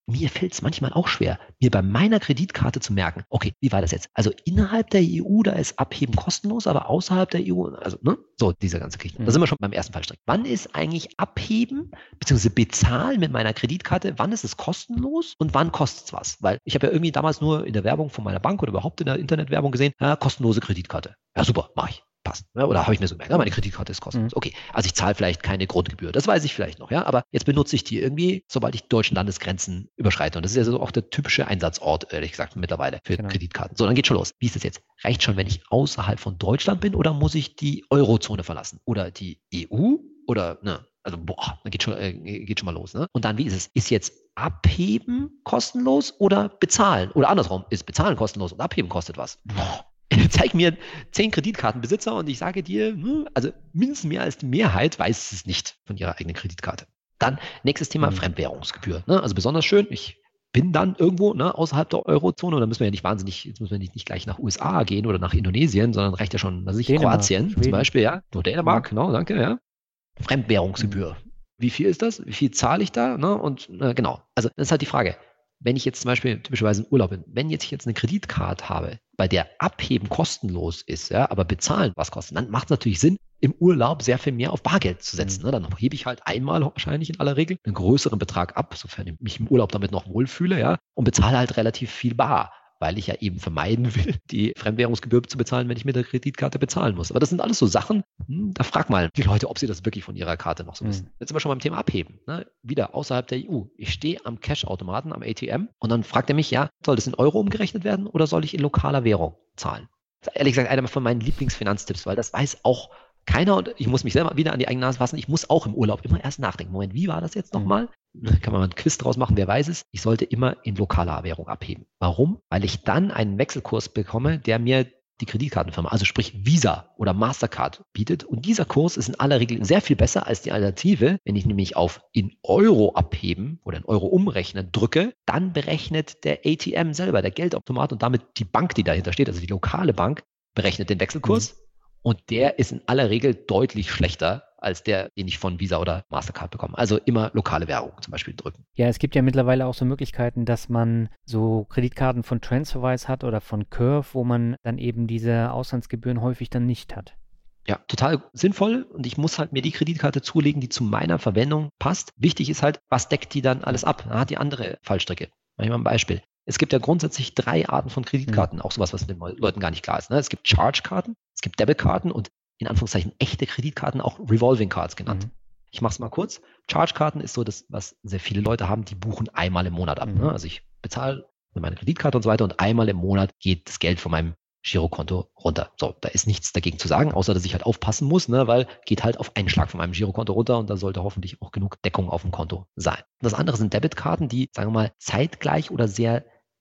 mir fällt es manchmal auch schwer, mir bei meiner Kreditkarte zu merken, okay, wie war das jetzt? Also innerhalb der E U, da ist Abheben kostenlos, aber außerhalb der E U, also ne, so dieser ganze Krieg. Da sind wir schon beim ersten Fallstrick. Wann ist eigentlich Abheben bzw. Bezahlen mit meiner Kreditkarte, wann ist es kostenlos und wann kostet es was? Weil ich habe ja irgendwie damals nur in der Werbung von meiner Bank oder überhaupt in der Internetwerbung gesehen, ja, kostenlose Kreditkarte. Ja, super, mache ich. Passt. Ja, oder habe ich mir so gemerkt, ja, meine Kreditkarte ist kostenlos. Okay, also ich zahle vielleicht keine Grundgebühr, das weiß ich vielleicht noch, ja, aber jetzt benutze ich die irgendwie, sobald ich die deutschen Landesgrenzen überschreite. Und das ist ja so auch der typische Einsatzort, ehrlich gesagt, mittlerweile für genau. Kreditkarten. So, dann geht schon los. Wie ist das jetzt? Reicht schon, wenn ich außerhalb von Deutschland bin oder muss ich die Eurozone verlassen? Oder die E U? Oder, ne, also boah, dann geht schon, äh, geht schon mal los. Ne? Und dann, wie ist es? Ist jetzt Abheben kostenlos oder bezahlen? Oder andersrum, ist bezahlen kostenlos und Abheben kostet was? Boah. Zeig mir zehn Kreditkartenbesitzer und ich sage dir, also mindestens mehr als die Mehrheit weiß es nicht von ihrer eigenen Kreditkarte. Dann nächstes Thema, mhm. Fremdwährungsgebühr. Ne? Also besonders schön, ich bin dann irgendwo ne, außerhalb der Eurozone und da müssen wir ja nicht wahnsinnig, jetzt müssen wir nicht, nicht gleich nach U S A gehen oder nach Indonesien, sondern reicht ja schon, also ich Kroatien Schweden. Zum Beispiel, ja, nur Dänemark, mhm. genau, danke, ja. Fremdwährungsgebühr. Mhm. Wie viel ist das? Wie viel zahle ich da? Ne? Und äh, genau, also das ist halt die Frage. Wenn ich jetzt zum Beispiel typischerweise im Urlaub bin, wenn jetzt ich jetzt eine Kreditkarte habe, bei der Abheben kostenlos ist, ja, aber bezahlen was kostet, dann macht es natürlich Sinn, im Urlaub sehr viel mehr auf Bargeld zu setzen. Mhm. Ne? Dann hebe ich halt einmal wahrscheinlich in aller Regel einen größeren Betrag ab, sofern ich mich im Urlaub damit noch wohlfühle, ja, und bezahle halt relativ viel bar, weil ich ja eben vermeiden will, die Fremdwährungsgebühr zu bezahlen, wenn ich mit der Kreditkarte bezahlen muss. Aber das sind alles so Sachen, hm, da frag mal die Leute, ob sie das wirklich von ihrer Karte noch so wissen. Mhm. Jetzt sind wir schon beim Thema Abheben. Ne? Wieder außerhalb der E U. Ich stehe am Cash-Automaten, am A T M und dann fragt er mich, ja, soll das in Euro umgerechnet werden oder soll ich in lokaler Währung zahlen? Das ist ehrlich gesagt einer von meinen Lieblingsfinanztipps, weil das weiß auch keiner und ich muss mich selber wieder an die eigene Nase fassen. Ich muss auch im Urlaub immer erst nachdenken. Moment, wie war das jetzt nochmal? Kann man mal einen Quiz draus machen, wer weiß es. Ich sollte immer in lokaler Währung abheben. Warum? Weil ich dann einen Wechselkurs bekomme, der mir die Kreditkartenfirma, also sprich Visa oder Mastercard bietet. Und dieser Kurs ist in aller Regel sehr viel besser als die Alternative. Wenn ich nämlich auf in Euro abheben oder in Euro umrechnen drücke, dann berechnet der A T M selber, der Geldautomat und damit die Bank, die dahinter steht, also die lokale Bank, berechnet den Wechselkurs. Mhm. Und der ist in aller Regel deutlich schlechter als der, den ich von Visa oder Mastercard bekomme. Also immer lokale Währung zum Beispiel drücken. Ja, es gibt ja mittlerweile auch so Möglichkeiten, dass man so Kreditkarten von TransferWise hat oder von Curve, wo man dann eben diese Auslandsgebühren häufig dann nicht hat. Ja, total sinnvoll und ich muss halt mir die Kreditkarte zulegen, die zu meiner Verwendung passt. Wichtig ist halt, was deckt die dann alles ab? Da hat die andere Fallstricke. Mach ich mal ein Beispiel. Es gibt ja grundsätzlich drei Arten von Kreditkarten, mhm. auch sowas, was den Leuten gar nicht klar ist. Ne? Es gibt Charge-Karten, es gibt Debit-Karten und in Anführungszeichen echte Kreditkarten, auch Revolving Cards genannt. Mhm. Ich mache es mal kurz. Charge-Karten ist so das, was sehr viele Leute haben, die buchen einmal im Monat ab. Mhm. Ne? Also ich bezahle mit meiner Kreditkarte und so weiter und einmal im Monat geht das Geld von meinem Girokonto runter. So, da ist nichts dagegen zu sagen, außer dass ich halt aufpassen muss, ne, weil geht halt auf einen Schlag von meinem Girokonto runter und da sollte hoffentlich auch genug Deckung auf dem Konto sein. Das andere sind Debitkarten, die, sagen wir mal, zeitgleich oder sehr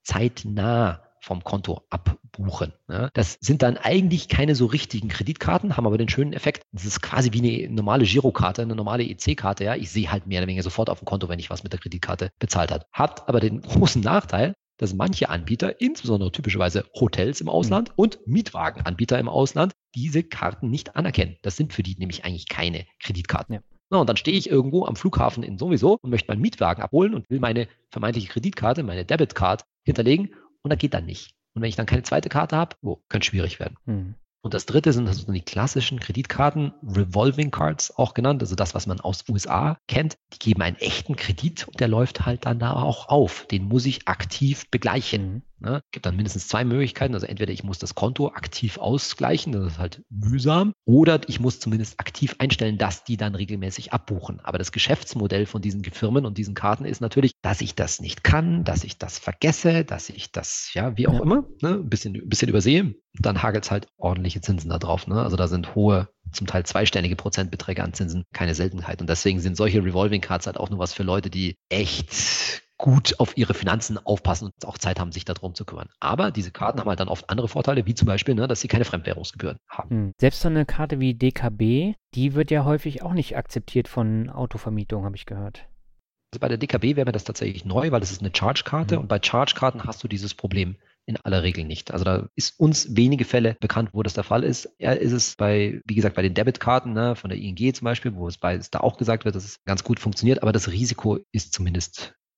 zeitnah vom Konto abbuchen. Ne? Das sind dann eigentlich keine so richtigen Kreditkarten, haben aber den schönen Effekt, das ist quasi wie eine normale Girokarte, eine normale E C-Karte. Ja? Ich sehe halt mehr oder weniger sofort auf dem Konto, wenn ich was mit der Kreditkarte bezahlt habe. Hat aber den großen Nachteil, dass manche Anbieter, insbesondere typischerweise Hotels im Ausland mhm. und Mietwagenanbieter im Ausland, diese Karten nicht anerkennen. Das sind für die nämlich eigentlich keine Kreditkarten. Ja. Na, und dann stehe ich irgendwo am Flughafen in sowieso und möchte meinen Mietwagen abholen und will meine vermeintliche Kreditkarte, meine Debitcard hinterlegen und das geht dann nicht. Und wenn ich dann keine zweite Karte habe, oh, könnte schwierig werden. Mhm. Und das dritte sind also die klassischen Kreditkarten, Revolving Cards auch genannt, also das, was man aus U S A kennt. Die geben einen echten Kredit und der läuft halt dann da auch auf. Den muss ich aktiv begleichen. Mhm. Ne? Es gibt dann mindestens zwei Möglichkeiten. Also entweder ich muss das Konto aktiv ausgleichen, das ist halt mühsam, oder ich muss zumindest aktiv einstellen, dass die dann regelmäßig abbuchen. Aber das Geschäftsmodell von diesen Firmen und diesen Karten ist natürlich, dass ich das nicht kann, dass ich das vergesse, dass ich das, ja, wie auch ja. immer, ne, ein bisschen, ein bisschen übersehe. Dann hagelt es halt ordentliche Zinsen da drauf. Ne? Also da sind hohe, zum Teil zweistellige Prozentbeträge an Zinsen keine Seltenheit. Und deswegen sind solche Revolving Cards halt auch nur was für Leute, die echt gut auf ihre Finanzen aufpassen und auch Zeit haben, sich darum zu kümmern. Aber diese Karten haben halt dann oft andere Vorteile, wie zum Beispiel, ne, dass sie keine Fremdwährungsgebühren haben. Hm. Selbst so eine Karte wie D K B, die wird ja häufig auch nicht akzeptiert von Autovermietung, habe ich gehört. Also bei der D K B wäre mir das tatsächlich neu, weil das ist eine Charge-Karte hm. und bei Charge-Karten hast du dieses Problem in aller Regel nicht. Also da ist uns wenige Fälle bekannt, wo das der Fall ist. Ja, ist es bei, wie gesagt, bei den Debitkarten, ne, von der I N G zum Beispiel, wo es bei da auch gesagt wird, dass es ganz gut funktioniert, aber das Risiko ist zumindest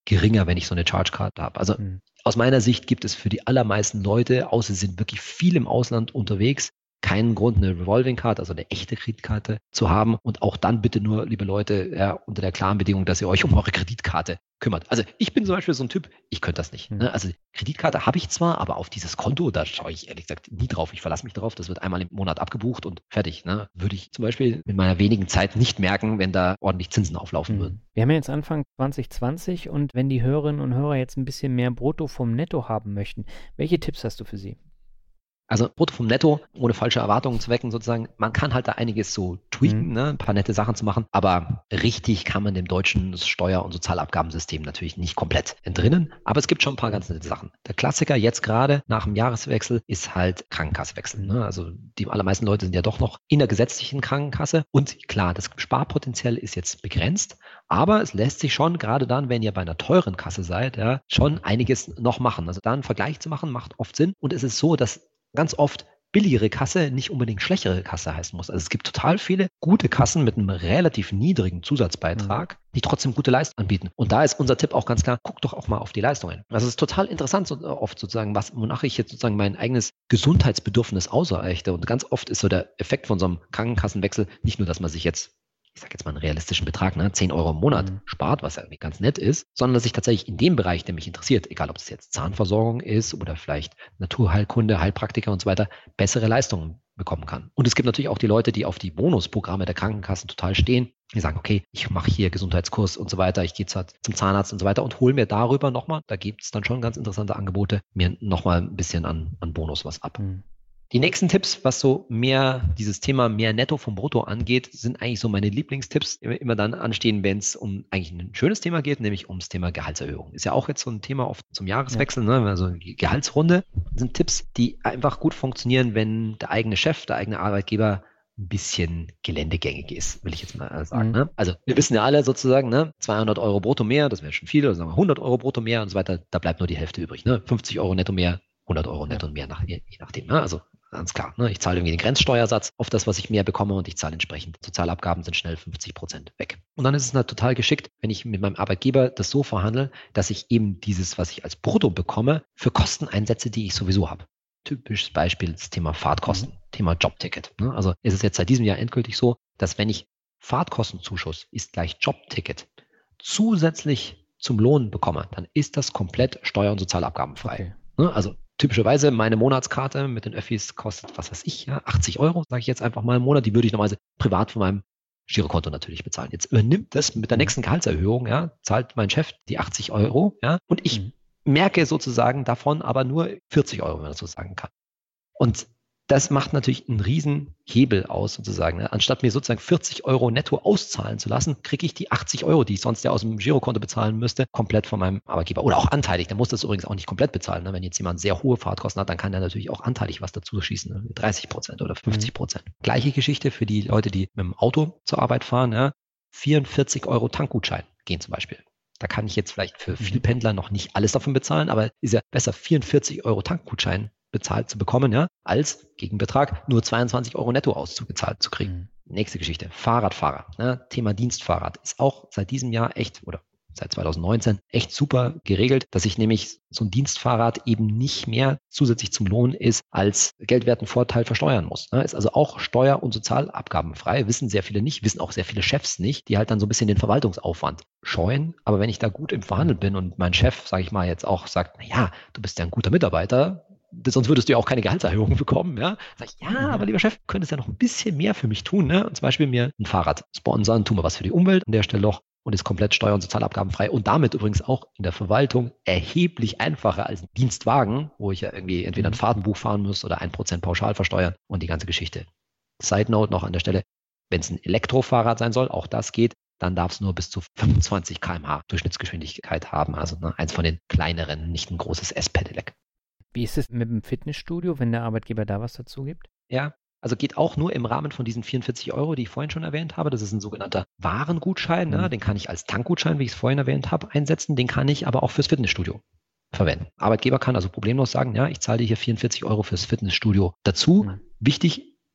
geringer, wenn ich so eine Charge-Card habe. Also mhm. aus meiner Sicht gibt es für die allermeisten Leute, außer sie sind wirklich viel im Ausland unterwegs, keinen Grund, eine Revolving Card, also eine echte Kreditkarte zu haben. Und auch dann bitte nur, liebe Leute, ja, unter der klaren Bedingung, dass ihr euch um eure Kreditkarte kümmert. Also ich bin zum Beispiel so ein Typ, ich könnte das nicht. Mhm. Ne? Also Kreditkarte habe ich zwar, aber auf dieses Konto, da schaue ich ehrlich gesagt nie drauf. Ich verlasse mich darauf, das wird einmal im Monat abgebucht und fertig. Ne? Würde ich zum Beispiel in meiner wenigen Zeit nicht merken, wenn da ordentlich Zinsen auflaufen mhm. würden. Wir haben ja jetzt Anfang zwanzig zwanzig und wenn die Hörerinnen und Hörer jetzt ein bisschen mehr Brutto vom Netto haben möchten, welche Tipps hast du für sie? Also Brutto vom Netto, ohne falsche Erwartungen zu wecken sozusagen, man kann halt da einiges so tweaken, mhm. ne, ein paar nette Sachen zu machen, aber richtig kann man dem deutschen Steuer- und Sozialabgabensystem natürlich nicht komplett entrinnen, aber es gibt schon ein paar ganz nette Sachen. Der Klassiker jetzt gerade nach dem Jahreswechsel ist halt Krankenkassewechsel. Ne? Also die allermeisten Leute sind ja doch noch in der gesetzlichen Krankenkasse und klar, das Sparpotenzial ist jetzt begrenzt, aber es lässt sich schon, gerade dann, wenn ihr bei einer teuren Kasse seid, ja, schon einiges noch machen. Also da einen Vergleich zu machen, macht oft Sinn und es ist so, dass ganz oft billigere Kasse nicht unbedingt schlechtere Kasse heißen muss. Also es gibt total viele gute Kassen mit einem relativ niedrigen Zusatzbeitrag, mhm. die trotzdem gute Leistungen anbieten. Und da ist unser Tipp auch ganz klar, guck doch auch mal auf die Leistungen. Also es ist total interessant, so oft sozusagen, was, wonach ich jetzt sozusagen mein eigenes Gesundheitsbedürfnis ausreichte. Und ganz oft ist so der Effekt von so einem Krankenkassenwechsel nicht nur, dass man sich jetzt ich sage jetzt mal einen realistischen Betrag, ne, zehn Euro im Monat mhm. spart, was ja irgendwie ganz nett ist, sondern dass ich tatsächlich in dem Bereich, der mich interessiert, egal ob es jetzt Zahnversorgung ist oder vielleicht Naturheilkunde, Heilpraktiker und so weiter, bessere Leistungen bekommen kann. Und es gibt natürlich auch die Leute, die auf die Bonusprogramme der Krankenkassen total stehen, die sagen, okay, ich mache hier Gesundheitskurs und so weiter, ich gehe zum Zahnarzt und so weiter und hole mir darüber nochmal, da gibt es dann schon ganz interessante Angebote, mir nochmal ein bisschen an, an Bonus was ab. Mhm. Die nächsten Tipps, was so mehr dieses Thema mehr Netto vom Brutto angeht, sind eigentlich so meine Lieblingstipps, die immer dann anstehen, wenn es um eigentlich ein schönes Thema geht, nämlich ums Thema Gehaltserhöhung. Ist ja auch jetzt so ein Thema oft zum Jahreswechsel, ja. ne? Also die Gehaltsrunde sind Tipps, die einfach gut funktionieren, wenn der eigene Chef, der eigene Arbeitgeber ein bisschen geländegängig ist, will ich jetzt mal sagen. Mhm. Ne? Also wir wissen ja alle sozusagen, ne? zweihundert Euro brutto mehr, das wäre schon viel, oder sagen wir hundert Euro brutto mehr und so weiter, da bleibt nur die Hälfte übrig. Ne? fünfzig Euro netto mehr, hundert Euro netto und mehr, nach, je nachdem. Ne? Also ganz klar, ne? Ich zahle irgendwie den Grenzsteuersatz auf das, was ich mehr bekomme und ich zahle entsprechend. Sozialabgaben sind schnell fünfzig Prozent weg. Und dann ist es halt total geschickt, wenn ich mit meinem Arbeitgeber das so verhandle, dass ich eben dieses, was ich als Brutto bekomme, für Kosten einsetze, die ich sowieso habe. Typisches Beispiel das Thema Fahrtkosten, mhm. Thema Jobticket. Ne? Also ist es jetzt seit diesem Jahr endgültig so, dass wenn ich Fahrtkostenzuschuss ist gleich Jobticket zusätzlich zum Lohn bekomme, dann ist das komplett steuer- und sozialabgabenfrei. Okay. Ne? Also typischerweise meine Monatskarte mit den Öffis kostet, was weiß ich, ja, achtzig Euro, sage ich jetzt einfach mal im Monat. Die würde ich normalerweise privat von meinem Girokonto natürlich bezahlen. Jetzt übernimmt das mit der nächsten Gehaltserhöhung, ja, zahlt mein Chef die achtzig Euro, ja, und ich mhm. merke sozusagen davon aber nur vierzig Euro, wenn man das so sagen kann. Und das macht natürlich einen riesen Hebel aus sozusagen. Ne? Anstatt mir sozusagen vierzig Euro netto auszahlen zu lassen, kriege ich die achtzig Euro, die ich sonst ja aus dem Girokonto bezahlen müsste, komplett von meinem Arbeitgeber. Oder auch anteilig. Der muss das übrigens auch nicht komplett bezahlen. Ne? Wenn jetzt jemand sehr hohe Fahrtkosten hat, dann kann der natürlich auch anteilig was dazu schießen. Ne? dreißig Prozent oder fünfzig Prozent. Mhm. Gleiche Geschichte für die Leute, die mit dem Auto zur Arbeit fahren. Ja? vierundvierzig Euro Tankgutschein gehen zum Beispiel. Da kann ich jetzt vielleicht für viele Pendler noch nicht alles davon bezahlen, aber ist ja besser, vierundvierzig Euro Tankgutschein bezahlt zu bekommen, ja, als Gegenbetrag nur zweiundzwanzig Euro netto ausgezahlt zu kriegen. Mhm. Nächste Geschichte, Fahrradfahrer. Ne? Thema Dienstfahrrad ist auch seit diesem Jahr echt, oder seit zwanzig neunzehn, echt super geregelt, dass ich nämlich so ein Dienstfahrrad eben nicht mehr zusätzlich zum Lohn ist, als geldwerten Vorteil versteuern muss. Ne? Ist also auch steuer- und sozialabgabenfrei, wissen sehr viele nicht, wissen auch sehr viele Chefs nicht, die halt dann so ein bisschen den Verwaltungsaufwand scheuen. Aber wenn ich da gut im Verhandeln bin und mein Chef, sage ich mal, jetzt auch sagt, na ja, du bist ja ein guter Mitarbeiter, sonst würdest du ja auch keine Gehaltserhöhung bekommen, ja. Sag ich, ja, aber lieber Chef, könntest ja noch ein bisschen mehr für mich tun, ne? Und zum Beispiel mir ein Fahrrad sponsern, tun wir was für die Umwelt an der Stelle doch und ist komplett steuer- und sozialabgabenfrei und damit übrigens auch in der Verwaltung erheblich einfacher als ein Dienstwagen, wo ich ja irgendwie entweder ein Fahrtenbuch fahren muss oder ein Prozent pauschal versteuern und die ganze Geschichte. Side Note noch an der Stelle, wenn es ein Elektrofahrrad sein soll, auch das geht, dann darf es nur bis zu fünfundzwanzig Kilometer pro Stunde Durchschnittsgeschwindigkeit haben, also ne, eins von den kleineren, nicht ein großes S-Pedelec. Wie ist es mit dem Fitnessstudio, wenn der Arbeitgeber da was dazu gibt? Ja, also geht auch nur im Rahmen von diesen vierundvierzig Euro, die ich vorhin schon erwähnt habe. Das ist ein sogenannter Warengutschein. Mhm. Ne? Den kann ich als Tankgutschein, wie ich es vorhin erwähnt habe, einsetzen. Den kann ich aber auch fürs Fitnessstudio verwenden. Arbeitgeber kann also problemlos sagen, ja, ich zahle dir hier vierundvierzig Euro fürs Fitnessstudio dazu. Mhm. Wichtig,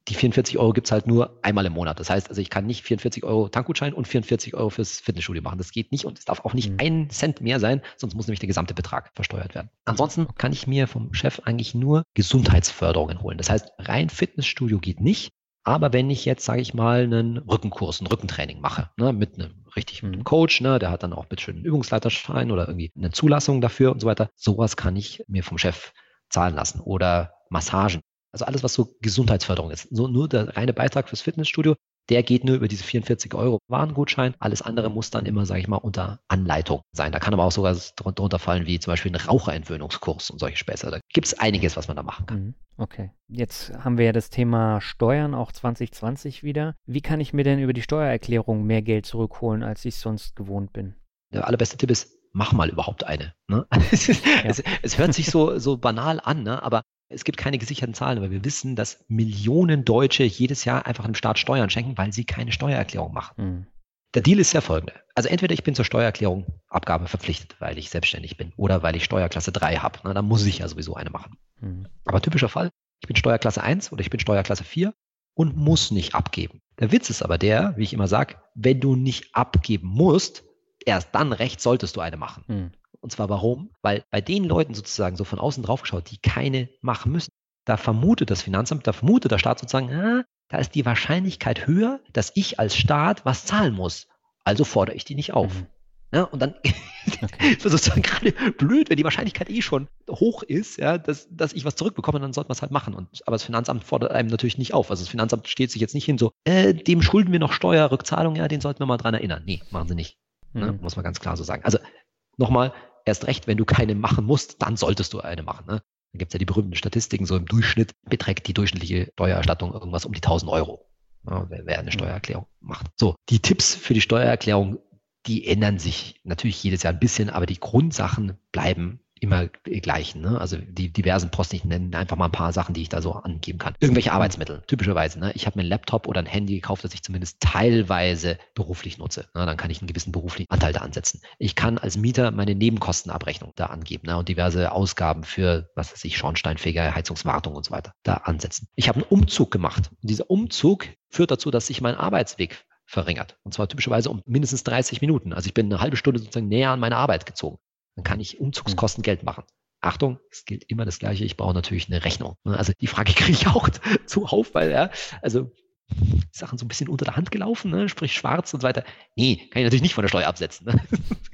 Die vierundvierzig Euro gibt es halt nur einmal im Monat. Das heißt, also ich kann nicht vierundvierzig Euro Tankgutschein und vierundvierzig Euro fürs Fitnessstudio machen. Das geht nicht und es darf auch nicht mhm. ein Cent mehr sein, sonst muss nämlich der gesamte Betrag versteuert werden. Ansonsten kann ich mir vom Chef eigentlich nur Gesundheitsförderungen holen. Das heißt, rein Fitnessstudio geht nicht. Aber wenn ich jetzt, sage ich mal, einen Rückenkurs, ein Rückentraining mache, ne, mit einem richtig mit einem Coach, ne, der hat dann auch bitte schön einen Übungsleiterschein oder irgendwie eine Zulassung dafür und so weiter, sowas kann ich mir vom Chef zahlen lassen. Oder Massagen. Also alles, was so Gesundheitsförderung ist. So nur der reine Beitrag fürs Fitnessstudio, der geht nur über diese vierundvierzig Euro Warengutschein. Alles andere muss dann immer, sage ich mal, unter Anleitung sein. Da kann aber auch sogar drunter fallen, wie zum Beispiel ein Raucherentwöhnungskurs und solche Späße. Da gibt es einiges, was man da machen kann. Okay. Jetzt haben wir ja das Thema Steuern auch zwanzig zwanzig wieder. Wie kann ich mir denn über die Steuererklärung mehr Geld zurückholen, als ich sonst gewohnt bin? Der allerbeste Tipp ist, mach mal überhaupt eine. Ne? Es, ist, ja. es, es hört sich so, so banal an, ne? Aber es gibt keine gesicherten Zahlen, aber wir wissen, dass Millionen Deutsche jedes Jahr einfach dem Staat Steuern schenken, weil sie keine Steuererklärung machen. Mhm. Der Deal ist ja folgender. Also entweder ich bin zur Steuererklärung Abgabe verpflichtet, weil ich selbstständig bin oder weil ich Steuerklasse drei habe. Na, dann muss ich ja sowieso eine machen. Mhm. Aber typischer Fall, ich bin Steuerklasse eins oder ich bin Steuerklasse vier und muss nicht abgeben. Der Witz ist aber der, wie ich immer sage, wenn du nicht abgeben musst, erst dann recht solltest du eine machen. Mhm. Und zwar warum? Weil bei den Leuten sozusagen so von außen drauf geschaut, die keine machen müssen, da vermutet das Finanzamt, da vermutet der Staat sozusagen, ah, da ist die Wahrscheinlichkeit höher, dass ich als Staat was zahlen muss. Also fordere ich die nicht auf. Mhm. Ja, und dann okay. ist sozusagen gerade blöd, wenn die Wahrscheinlichkeit eh schon hoch ist, ja, dass, dass ich was zurückbekomme, dann sollte man es halt machen. Und, aber das Finanzamt fordert einem natürlich nicht auf. Also das Finanzamt steht sich jetzt nicht hin so, äh, dem schulden wir noch Steuerrückzahlung, ja, den sollten wir mal dran erinnern. Nee, machen sie nicht. Mhm. Ne, muss man ganz klar so sagen. Also nochmal, erst recht, wenn du keine machen musst, dann solltest du eine machen. Ne? Dann gibt es ja die berühmten Statistiken, so im Durchschnitt beträgt die durchschnittliche Steuererstattung irgendwas um die tausend Euro, ja, wer, wer eine Steuererklärung macht. So, die Tipps für die Steuererklärung, die ändern sich natürlich jedes Jahr ein bisschen, aber die Grundsachen bleiben immer gleichen. Ne? Also die diversen Posten, ich nenne einfach mal ein paar Sachen, die ich da so angeben kann. Irgendwelche Arbeitsmittel, typischerweise. Ne? Ich habe mir einen Laptop oder ein Handy gekauft, das ich zumindest teilweise beruflich nutze. Ne? Dann kann ich einen gewissen beruflichen Anteil da ansetzen. Ich kann als Mieter meine Nebenkostenabrechnung da angeben, ne? Und diverse Ausgaben für, was weiß ich, Schornsteinfeger, Heizungswartung und so weiter da ansetzen. Ich habe einen Umzug gemacht. Und dieser Umzug führt dazu, dass sich mein Arbeitsweg verringert. Und zwar typischerweise um mindestens dreißig Minuten. Also ich bin eine halbe Stunde sozusagen näher an meine Arbeit gezogen. Dann kann ich Umzugskosten Geld machen. Achtung, es gilt immer das Gleiche, ich brauche natürlich eine Rechnung. Also die Frage kriege ich auch zuhauf, weil ja, also Sachen so ein bisschen unter der Hand gelaufen, ne? Sprich schwarz und so weiter. Nee, kann ich natürlich nicht von der Steuer absetzen. Ne?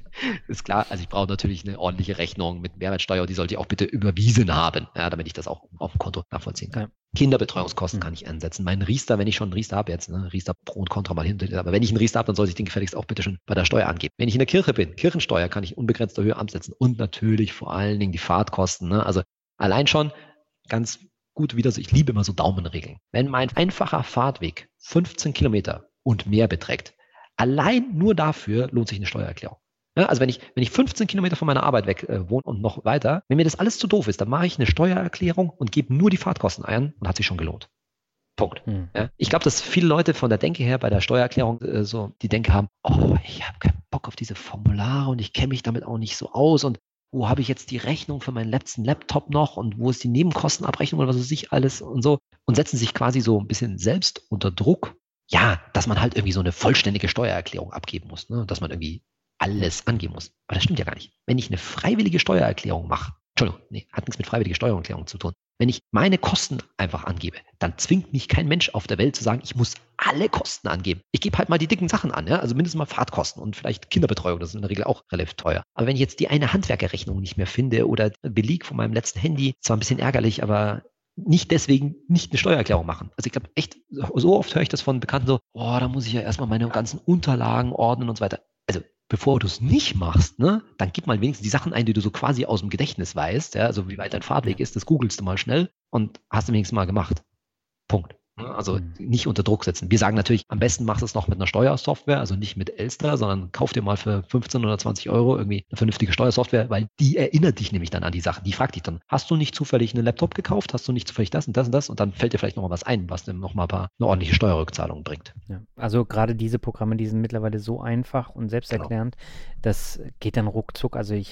Ist klar, also ich brauche natürlich eine ordentliche Rechnung mit Mehrwertsteuer, die sollte ich auch bitte überwiesen haben, ja, damit ich das auch auf dem Konto nachvollziehen kann. Ja. Kinderbetreuungskosten kann ich ansetzen. Mein Riester, wenn ich schon einen Riester habe jetzt, ne, Riester Pro und Contra mal hin, aber wenn ich einen Riester habe, dann soll ich den gefälligst auch bitte schon bei der Steuer angeben. Wenn ich in der Kirche bin, Kirchensteuer kann ich unbegrenzter Höhe ansetzen und natürlich vor allen Dingen die Fahrtkosten. Ne? Also allein schon ganz gut wieder so, ich liebe immer so Daumenregeln. Wenn mein einfacher Fahrtweg fünfzehn Kilometer und mehr beträgt, allein nur dafür lohnt sich eine Steuererklärung. Ja, also wenn ich, wenn ich fünfzehn Kilometer von meiner Arbeit weg äh, wohne und noch weiter, wenn mir das alles zu doof ist, dann mache ich eine Steuererklärung und gebe nur die Fahrtkosten ein und hat sich schon gelohnt. Punkt. Hm. Ja, ich glaube, dass viele Leute von der Denke her bei der Steuererklärung äh, so die Denke haben, oh, ich habe keinen Bock auf diese Formulare und ich kenne mich damit auch nicht so aus und wo habe ich jetzt die Rechnung für meinen letzten Laptop noch und wo ist die Nebenkostenabrechnung oder was weiß ich alles und so und setzen sich quasi so ein bisschen selbst unter Druck, ja, dass man halt irgendwie so eine vollständige Steuererklärung abgeben muss, ne? Dass man irgendwie alles angeben muss. Aber das stimmt ja gar nicht. Wenn ich eine freiwillige Steuererklärung mache, Entschuldigung, nee, hat nichts mit freiwilliger Steuererklärung zu tun. Wenn ich meine Kosten einfach angebe, dann zwingt mich kein Mensch auf der Welt zu sagen, ich muss alle Kosten angeben. Ich gebe halt mal die dicken Sachen an, ja? Also mindestens mal Fahrtkosten und vielleicht Kinderbetreuung, das ist in der Regel auch relativ teuer. Aber wenn ich jetzt die eine Handwerkerrechnung nicht mehr finde oder Beleg von meinem letzten Handy, zwar ein bisschen ärgerlich, aber nicht deswegen nicht eine Steuererklärung machen. Also ich glaube echt, so oft höre ich das von Bekannten so, oh, da muss ich ja erstmal meine ganzen Unterlagen ordnen und so weiter. Also bevor du es nicht machst, ne, dann gib mal wenigstens die Sachen ein, die du so quasi aus dem Gedächtnis weißt, ja, also wie weit dein Fahrtweg ist, das googelst du mal schnell und hast du wenigstens mal gemacht. Punkt. Also mhm. nicht unter Druck setzen. Wir sagen natürlich, am besten machst du es noch mit einer Steuersoftware, also nicht mit Elster, sondern kauf dir mal für fünfzehn oder zwanzig Euro irgendwie eine vernünftige Steuersoftware, weil die erinnert dich nämlich dann an die Sachen. Die fragt dich dann, hast du nicht zufällig einen Laptop gekauft? Hast du nicht zufällig das und das und das? Und dann fällt dir vielleicht noch mal was ein, was dir noch mal ein paar, eine ordentliche Steuerrückzahlung bringt. Ja, also gerade diese Programme, die sind mittlerweile so einfach und selbsterklärend, genau. Das geht dann ruckzuck. Also ich habe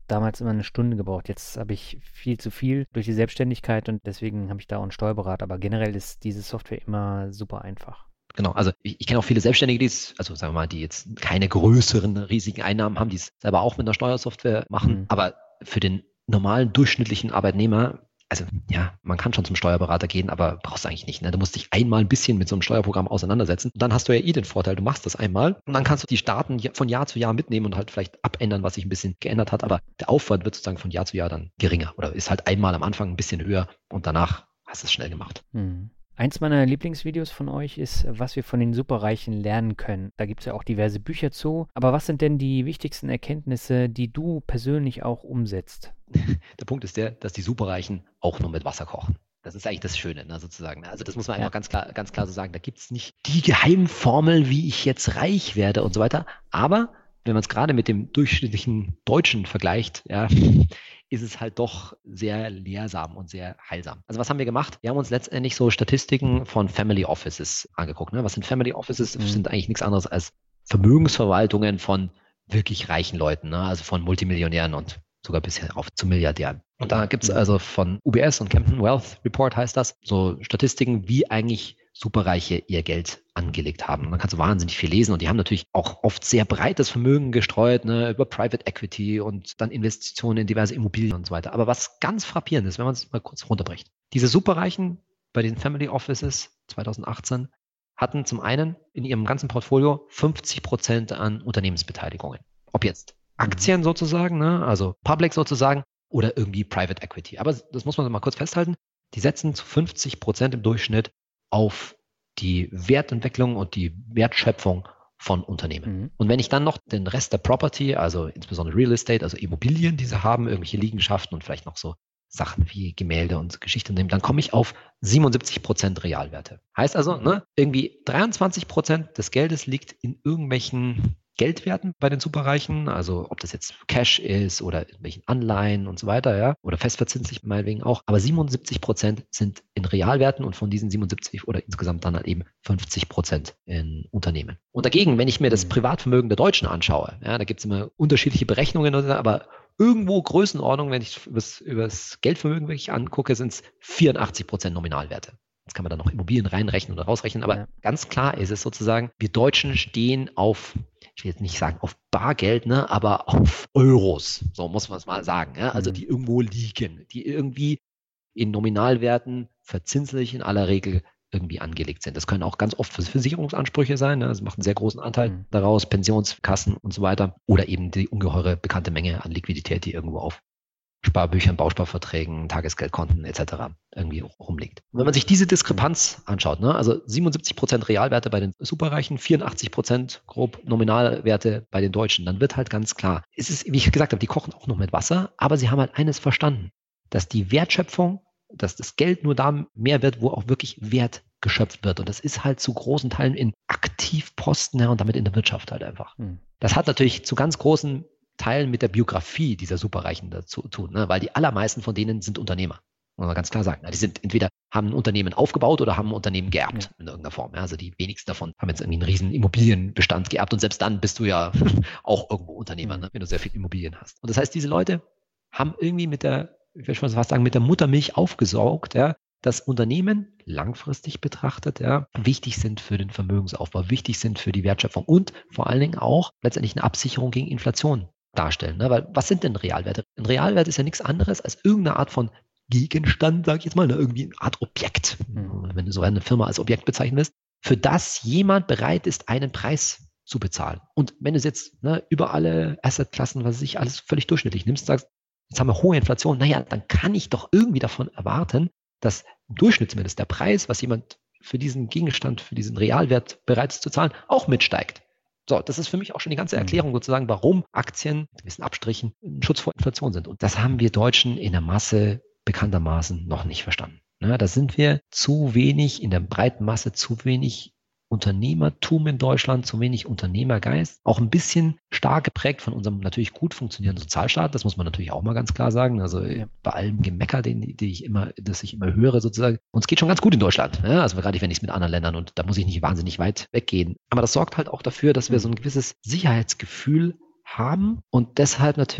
damals immer eine Stunde gebraucht. Jetzt habe ich viel zu viel durch die Selbstständigkeit und deswegen habe ich da auch einen Steuerberater. Aber generell ist diese Software immer super einfach. Genau, also ich, ich kenne auch viele Selbstständige, die es, also sagen wir mal, die jetzt keine größeren, riesigen Einnahmen haben, die es selber auch mit einer Steuersoftware machen. Mhm. Aber für den normalen, durchschnittlichen Arbeitnehmer, also ja, man kann schon zum Steuerberater gehen, aber brauchst du eigentlich nicht. Ne? Du musst dich einmal ein bisschen mit so einem Steuerprogramm auseinandersetzen. Und dann hast du ja eh den Vorteil, du machst das einmal und dann kannst du die Daten von Jahr zu Jahr mitnehmen und halt vielleicht abändern, was sich ein bisschen geändert hat. Aber der Aufwand wird sozusagen von Jahr zu Jahr dann geringer oder ist halt einmal am Anfang ein bisschen höher und danach hast du es schnell gemacht. Mhm. Eins meiner Lieblingsvideos von euch ist, was wir von den Superreichen lernen können. Da gibt es ja auch diverse Bücher zu. Aber was sind denn die wichtigsten Erkenntnisse, die du persönlich auch umsetzt? Der Punkt ist der, dass die Superreichen auch nur mit Wasser kochen. Das ist eigentlich das Schöne, ne, sozusagen. Also das muss man ja. einfach ganz klar, ganz klar so sagen. Da gibt es nicht die Geheimformel, wie ich jetzt reich werde und so weiter. Aber wenn man es gerade mit dem durchschnittlichen Deutschen vergleicht, ja, ist es halt doch sehr lehrsam und sehr heilsam. Also was haben wir gemacht? Wir haben uns letztendlich so Statistiken von Family Offices angeguckt. Ne? Was sind Family Offices? Das sind eigentlich nichts anderes als Vermögensverwaltungen von wirklich reichen Leuten, ne? Also von Multimillionären und sogar bis auf zu Milliardären. Und da gibt es also von U B S und Camden Wealth Report heißt das, so Statistiken, wie eigentlich Superreiche ihr Geld angelegt haben. Und dann kannst du wahnsinnig viel lesen und die haben natürlich auch oft sehr breites Vermögen gestreut, ne, über Private Equity und dann Investitionen in diverse Immobilien und so weiter. Aber was ganz frappierend ist, wenn man es mal kurz runterbricht, diese Superreichen bei den Family Offices zwanzig achtzehn hatten zum einen in ihrem ganzen Portfolio fünfzig Prozent an Unternehmensbeteiligungen. Ob jetzt Aktien sozusagen, ne, also Public sozusagen, oder irgendwie Private Equity. Aber das muss man mal kurz festhalten. Die setzen zu fünfzig Prozent im Durchschnitt auf die Wertentwicklung und die Wertschöpfung von Unternehmen. Mhm. Und wenn ich dann noch den Rest der Property, also insbesondere Real Estate, also Immobilien, die sie haben, irgendwelche Liegenschaften und vielleicht noch so Sachen wie Gemälde und Geschichte nehmen, dann komme ich auf siebenundsiebzig Prozent Realwerte. Heißt also, ne, irgendwie dreiundzwanzig Prozent des Geldes liegt in irgendwelchen Geldwerten bei den Superreichen, also ob das jetzt Cash ist oder irgendwelchen Anleihen und so weiter, ja, oder festverzinslich meinetwegen auch, aber siebenundsiebzig Prozent sind in Realwerten und von diesen siebenundsiebzig oder insgesamt dann halt eben fünfzig Prozent in Unternehmen. Und dagegen, wenn ich mir das Privatvermögen der Deutschen anschaue, ja, da gibt es immer unterschiedliche Berechnungen, aber irgendwo Größenordnung, wenn ich übers, übers Geldvermögen wirklich angucke, sind es vierundachtzig Prozent Nominalwerte. Jetzt kann man da noch Immobilien reinrechnen oder rausrechnen, aber ja. Ganz klar ist es sozusagen, wir Deutschen stehen auf, ich will jetzt nicht sagen auf Bargeld, ne, aber auf Euros, so muss man es mal sagen, ja, also die irgendwo liegen, die irgendwie in Nominalwerten verzinslich in aller Regel irgendwie angelegt sind. Das können auch ganz oft Versicherungsansprüche sein, ne, das macht einen sehr großen Anteil mhm. daraus, Pensionskassen und so weiter, oder eben die ungeheure bekannte Menge an Liquidität, die irgendwo auf Sparbüchern, Bausparverträgen, Tagesgeldkonten et cetera irgendwie rumliegt. Und wenn man sich diese Diskrepanz anschaut, ne, also siebenundsiebzig Prozent Realwerte bei den Superreichen, vierundachtzig Prozent grob Nominalwerte bei den Deutschen, dann wird halt ganz klar, es ist, wie ich gesagt habe, die kochen auch noch mit Wasser, aber sie haben halt eines verstanden, dass die Wertschöpfung, dass das Geld nur da mehr wird, wo auch wirklich Wert geschöpft wird. Und das ist halt zu großen Teilen in Aktivposten, ja, und damit in der Wirtschaft halt einfach. Hm. Das hat natürlich zu ganz großen Teilen mit der Biografie dieser Superreichen dazu tun, ne? Weil die allermeisten von denen sind Unternehmer. Muss man ganz klar sagen. Die sind entweder haben ein Unternehmen aufgebaut oder haben ein Unternehmen geerbt ja. in irgendeiner Form. Ja? Also die wenigsten davon haben jetzt irgendwie einen riesen Immobilienbestand geerbt und selbst dann bist du ja auch irgendwo Unternehmer, ne? Wenn du sehr viel Immobilien hast. Und das heißt, diese Leute haben irgendwie mit der, ich will schon fast sagen, mit der Muttermilch aufgesaugt, ja, dass Unternehmen langfristig betrachtet ja, wichtig sind für den Vermögensaufbau, wichtig sind für die Wertschöpfung und vor allen Dingen auch letztendlich eine Absicherung gegen Inflation darstellen. Ne? Weil was sind denn Realwerte? Ein Realwert ist ja nichts anderes als irgendeine Art von Gegenstand, sage ich jetzt mal, ne? Irgendwie eine Art Objekt, mhm. wenn du so eine Firma als Objekt bezeichnen willst, für das jemand bereit ist, einen Preis zu bezahlen. Und wenn du es jetzt ne, über alle Assetklassen, was weiß ich, alles völlig durchschnittlich nimmst, sagst, jetzt haben wir hohe Inflation, naja, dann kann ich doch irgendwie davon erwarten, dass im Durchschnitt zumindest der Preis, was jemand für diesen Gegenstand, für diesen Realwert bereit ist zu zahlen, auch mitsteigt. So, das ist für mich auch schon die ganze Erklärung sozusagen, warum Aktien mit gewissen Abstrichen ein Schutz vor Inflation sind. Und das haben wir Deutschen in der Masse bekanntermaßen noch nicht verstanden. Ja, da sind wir zu wenig, in der breiten Masse zu wenig Unternehmertum in Deutschland, zu wenig Unternehmergeist, auch ein bisschen stark geprägt von unserem natürlich gut funktionierenden Sozialstaat, das muss man natürlich auch mal ganz klar sagen, also ja. bei allem Gemecker, den, die ich immer, das ich immer höre sozusagen, uns geht schon ganz gut in Deutschland, ja? Also gerade wenn ich es mit anderen Ländern und da muss ich nicht wahnsinnig weit weggehen, aber das sorgt halt auch dafür, dass wir so ein gewisses Sicherheitsgefühl haben und deshalb natürlich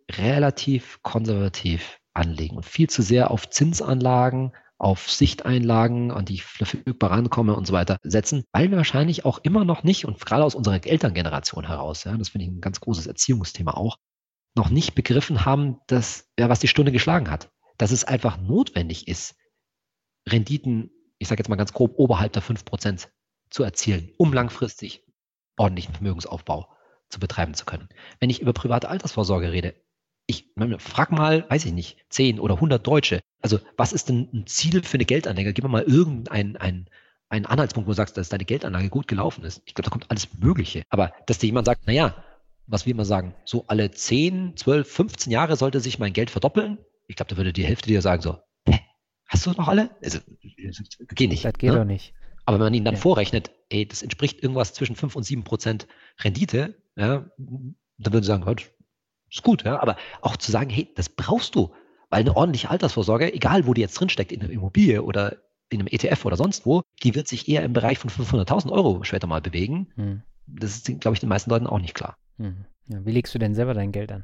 relativ konservativ anlegen und viel zu sehr auf Zinsanlagen, auf Sichteinlagen, an die ich verfügbar rankomme und so weiter setzen, weil wir wahrscheinlich auch immer noch nicht, und gerade aus unserer Elterngeneration heraus, ja, das finde ich ein ganz großes Erziehungsthema auch, noch nicht begriffen haben, dass, ja, was die Stunde geschlagen hat. Dass es einfach notwendig ist, Renditen, ich sage jetzt mal ganz grob, oberhalb der fünf Prozent zu erzielen, um langfristig ordentlichen Vermögensaufbau zu betreiben zu können. Wenn ich über private Altersvorsorge rede, ich meine, frag mal, weiß ich nicht, zehn oder hundert Deutsche. Also was ist denn ein Ziel für eine Geldanlage? Gib mir mal irgendeinen einen, einen Anhaltspunkt, wo du sagst, dass deine Geldanlage gut gelaufen ist. Ich glaube, da kommt alles Mögliche. Aber dass dir jemand sagt, naja, was wir immer sagen, so alle zehn, zwölf, fünfzehn Jahre sollte sich mein Geld verdoppeln. Ich glaube, da würde die Hälfte dir sagen so, hä, hast du noch alle? Also, geht nicht. Das geht ne? doch nicht. Aber wenn man ihnen dann Ja. vorrechnet, ey, das entspricht irgendwas zwischen fünf und sieben Prozent Rendite, ja, dann würden sie sagen, halt, ist gut, ja. Aber auch zu sagen, hey, das brauchst du, weil eine ordentliche Altersvorsorge, egal wo die jetzt drinsteckt, in einer Immobilie oder in einem E T F oder sonst wo, die wird sich eher im Bereich von fünfhunderttausend Euro später mal bewegen. Hm. Das ist, glaube ich, den meisten Leuten auch nicht klar. Hm. Ja, wie legst du denn selber dein Geld an?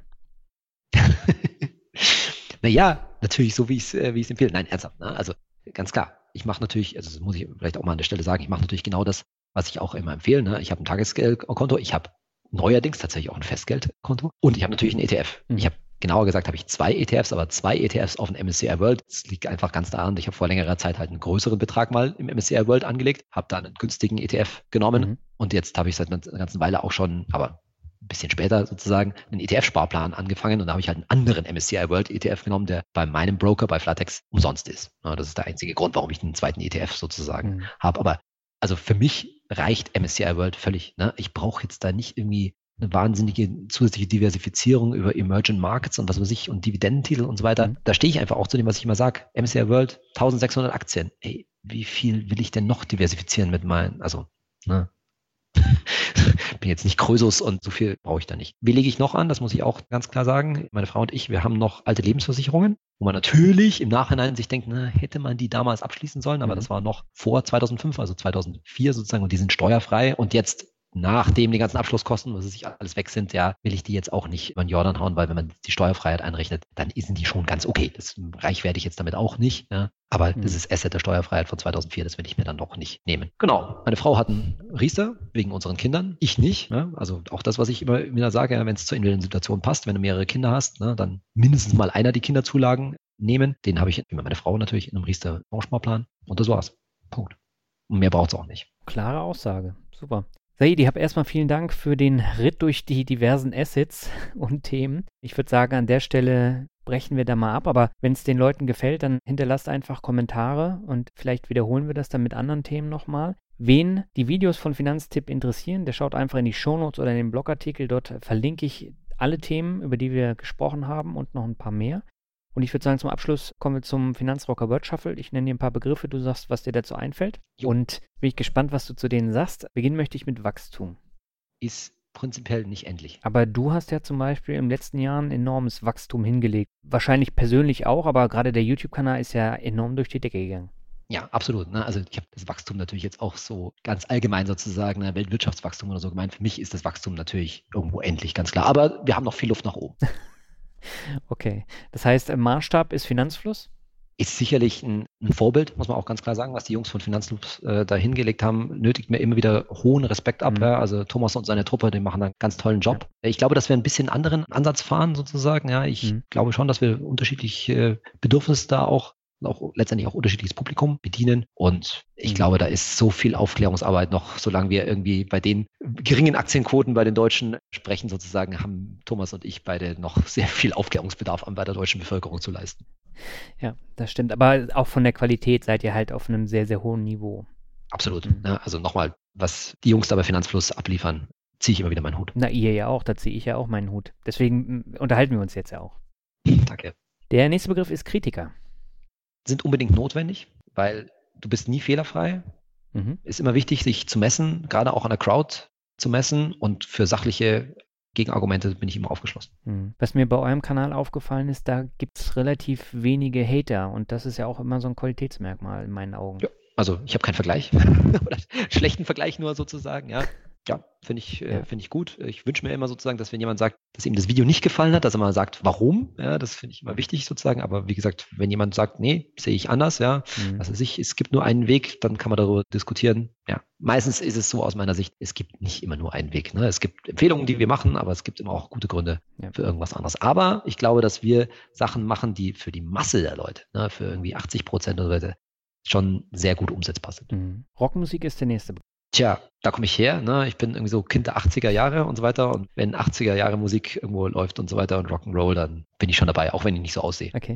Naja, natürlich so, wie ich es äh, wie ich es empfehle. Nein, ernsthaft. Ne? Also ganz klar, ich mache natürlich, also das muss ich vielleicht auch mal an der Stelle sagen, ich mache natürlich genau das, was ich auch immer empfehle. Ne? Ich habe ein Tagesgeldkonto, ich habe neuerdings tatsächlich auch ein Festgeldkonto und ich habe natürlich einen E T F. Mhm. Ich habe genauer gesagt, habe ich zwei E T Fs, aber zwei E T Fs auf den M S C I World. Das liegt einfach ganz daran, ich habe vor längerer Zeit halt einen größeren Betrag mal im M S C I World angelegt, habe da einen günstigen E T F genommen Mhm. und jetzt habe ich seit einer ganzen Weile auch schon, aber ein bisschen später sozusagen, einen E T F-Sparplan angefangen und da habe ich halt einen anderen M S C I World E T F genommen, der bei meinem Broker, bei Flatex, umsonst ist. Ja, das ist der einzige Grund, warum ich einen zweiten E T F sozusagen Mhm. habe. Aber also für mich reicht M S C I World völlig. Ne? Ich brauche jetzt da nicht irgendwie eine wahnsinnige zusätzliche Diversifizierung über Emerging Markets und was weiß ich und Dividendentitel und so weiter. Mhm. Da stehe ich einfach auch zu dem, was ich immer sage. M S C I World, eintausendsechshundert Aktien. Ey, wie viel will ich denn noch diversifizieren mit meinen, also, ne? Bin jetzt nicht Krösus und so viel brauche ich da nicht. Wie lege ich noch an? Das muss ich auch ganz klar sagen. Meine Frau und ich, wir haben noch alte Lebensversicherungen, wo man natürlich im Nachhinein sich denkt, na, hätte man die damals abschließen sollen, aber Mhm. das war noch vor zweitausendfünf, also zweitausendvier sozusagen, und die sind steuerfrei. Und jetzt, nachdem die ganzen Abschlusskosten, was sich alles weg sind, ja, will ich die jetzt auch nicht über den Jordan hauen, weil wenn man die Steuerfreiheit einrechnet, dann sind die schon ganz okay. Das reich werde ich jetzt damit auch nicht, ja. Aber Mhm. das ist Asset der Steuerfreiheit von zweitausendvier, das will ich mir dann doch nicht nehmen. Genau. Meine Frau hat einen Riester wegen unseren Kindern. Ich nicht. Ja. Also auch das, was ich immer wieder sage, ja, wenn es zur individuellen Situation passt, wenn du mehrere Kinder hast, ne, dann mindestens mal einer die Kinderzulagen nehmen. Den habe ich, wie meine Frau natürlich, in einem Riester-Bausparplan. Und das war's. Punkt. Und mehr braucht es auch nicht. Klare Aussage. Super. Saidi, hab erstmal vielen Dank für den Ritt durch die diversen Assets und Themen. Ich würde sagen, an der Stelle brechen wir da mal ab, aber wenn es den Leuten gefällt, dann hinterlasst einfach Kommentare und vielleicht wiederholen wir das dann mit anderen Themen nochmal. Wen die Videos von Finanztipp interessieren, der schaut einfach in die Shownotes oder in den Blogartikel. Dort verlinke ich alle Themen, über die wir gesprochen haben und noch ein paar mehr. Und ich würde sagen, zum Abschluss kommen wir zum Finanzrocker Word Shuffle. Ich nenne dir ein paar Begriffe, du sagst, was dir dazu einfällt. Jo. Und bin ich gespannt, was du zu denen sagst. Beginnen möchte ich mit Wachstum. Ist prinzipiell nicht endlich. Aber du hast ja zum Beispiel im letzten Jahr ein enormes Wachstum hingelegt. Wahrscheinlich persönlich auch, aber gerade der YouTube-Kanal ist ja enorm durch die Decke gegangen. Ja, absolut. Ne? Also ich habe das Wachstum natürlich jetzt auch so ganz allgemein sozusagen, ne, Weltwirtschaftswachstum oder so gemeint. Für mich ist das Wachstum natürlich irgendwo endlich, ganz klar. Aber wir haben noch viel Luft nach oben. Okay, das heißt, im Maßstab ist Finanzfluss? Ist sicherlich ein, ein Vorbild, muss man auch ganz klar sagen, was die Jungs von Finanzloops äh, da hingelegt haben, nötigt mir immer wieder hohen Respekt ab. Mhm. Ja. Also Thomas und seine Truppe, die machen da einen ganz tollen Job. Ja. Ich glaube, dass wir ein bisschen anderen Ansatz fahren sozusagen. Ja, ich Mhm. glaube schon, dass wir unterschiedliche äh, Bedürfnisse da auch auch letztendlich auch unterschiedliches Publikum bedienen. Und ich Mhm. glaube, da ist so viel Aufklärungsarbeit noch, solange wir irgendwie bei den geringen Aktienquoten bei den Deutschen sprechen, sozusagen, haben Thomas und ich beide noch sehr viel Aufklärungsbedarf an bei der deutschen Bevölkerung zu leisten. Ja, das stimmt. Aber auch von der Qualität seid ihr halt auf einem sehr, sehr hohen Niveau. Absolut. Mhm. Ja, also nochmal, was die Jungs da bei Finanzfluss abliefern, ziehe ich immer wieder meinen Hut. Na, ihr ja auch, da ziehe ich ja auch meinen Hut. Deswegen mm, unterhalten wir uns jetzt ja auch. Danke. Der nächste Begriff ist Kritiker. Sind unbedingt notwendig, weil du bist nie fehlerfrei. Mhm. Ist immer wichtig, sich zu messen, gerade auch an der Crowd zu messen. Und für sachliche Gegenargumente bin ich immer aufgeschlossen. Mhm. Was mir bei eurem Kanal aufgefallen ist, da gibt es relativ wenige Hater. Und das ist ja auch immer so ein Qualitätsmerkmal in meinen Augen. Ja, also ich habe keinen Vergleich. Oder schlechten Vergleich nur sozusagen, ja. Ja, finde ich, Ja. äh, finde ich gut. Ich wünsche mir immer sozusagen, dass wenn jemand sagt, dass ihm das Video nicht gefallen hat, dass er mal sagt, warum. Ja, das finde ich immer wichtig sozusagen. Aber wie gesagt, wenn jemand sagt, nee, sehe ich anders, ja, Mhm. also sich, es gibt nur einen Weg, dann kann man darüber diskutieren. Ja, meistens ist es so aus meiner Sicht, es gibt nicht immer nur einen Weg. Ne? Es gibt Empfehlungen, die wir machen, aber es gibt immer auch gute Gründe Ja. für irgendwas anderes. Aber ich glaube, dass wir Sachen machen, die für die Masse der Leute, ne, für irgendwie achtzig Prozent der Leute schon sehr gut umsetzbar sind. Mhm. Rockmusik ist der nächste. Tja, da komme ich her. Ne? Ich bin irgendwie so Kind der achtziger Jahre und so weiter. Und wenn achtziger Jahre Musik irgendwo läuft und so weiter und Rock'n'Roll, dann bin ich schon dabei, auch wenn ich nicht so aussehe. Okay.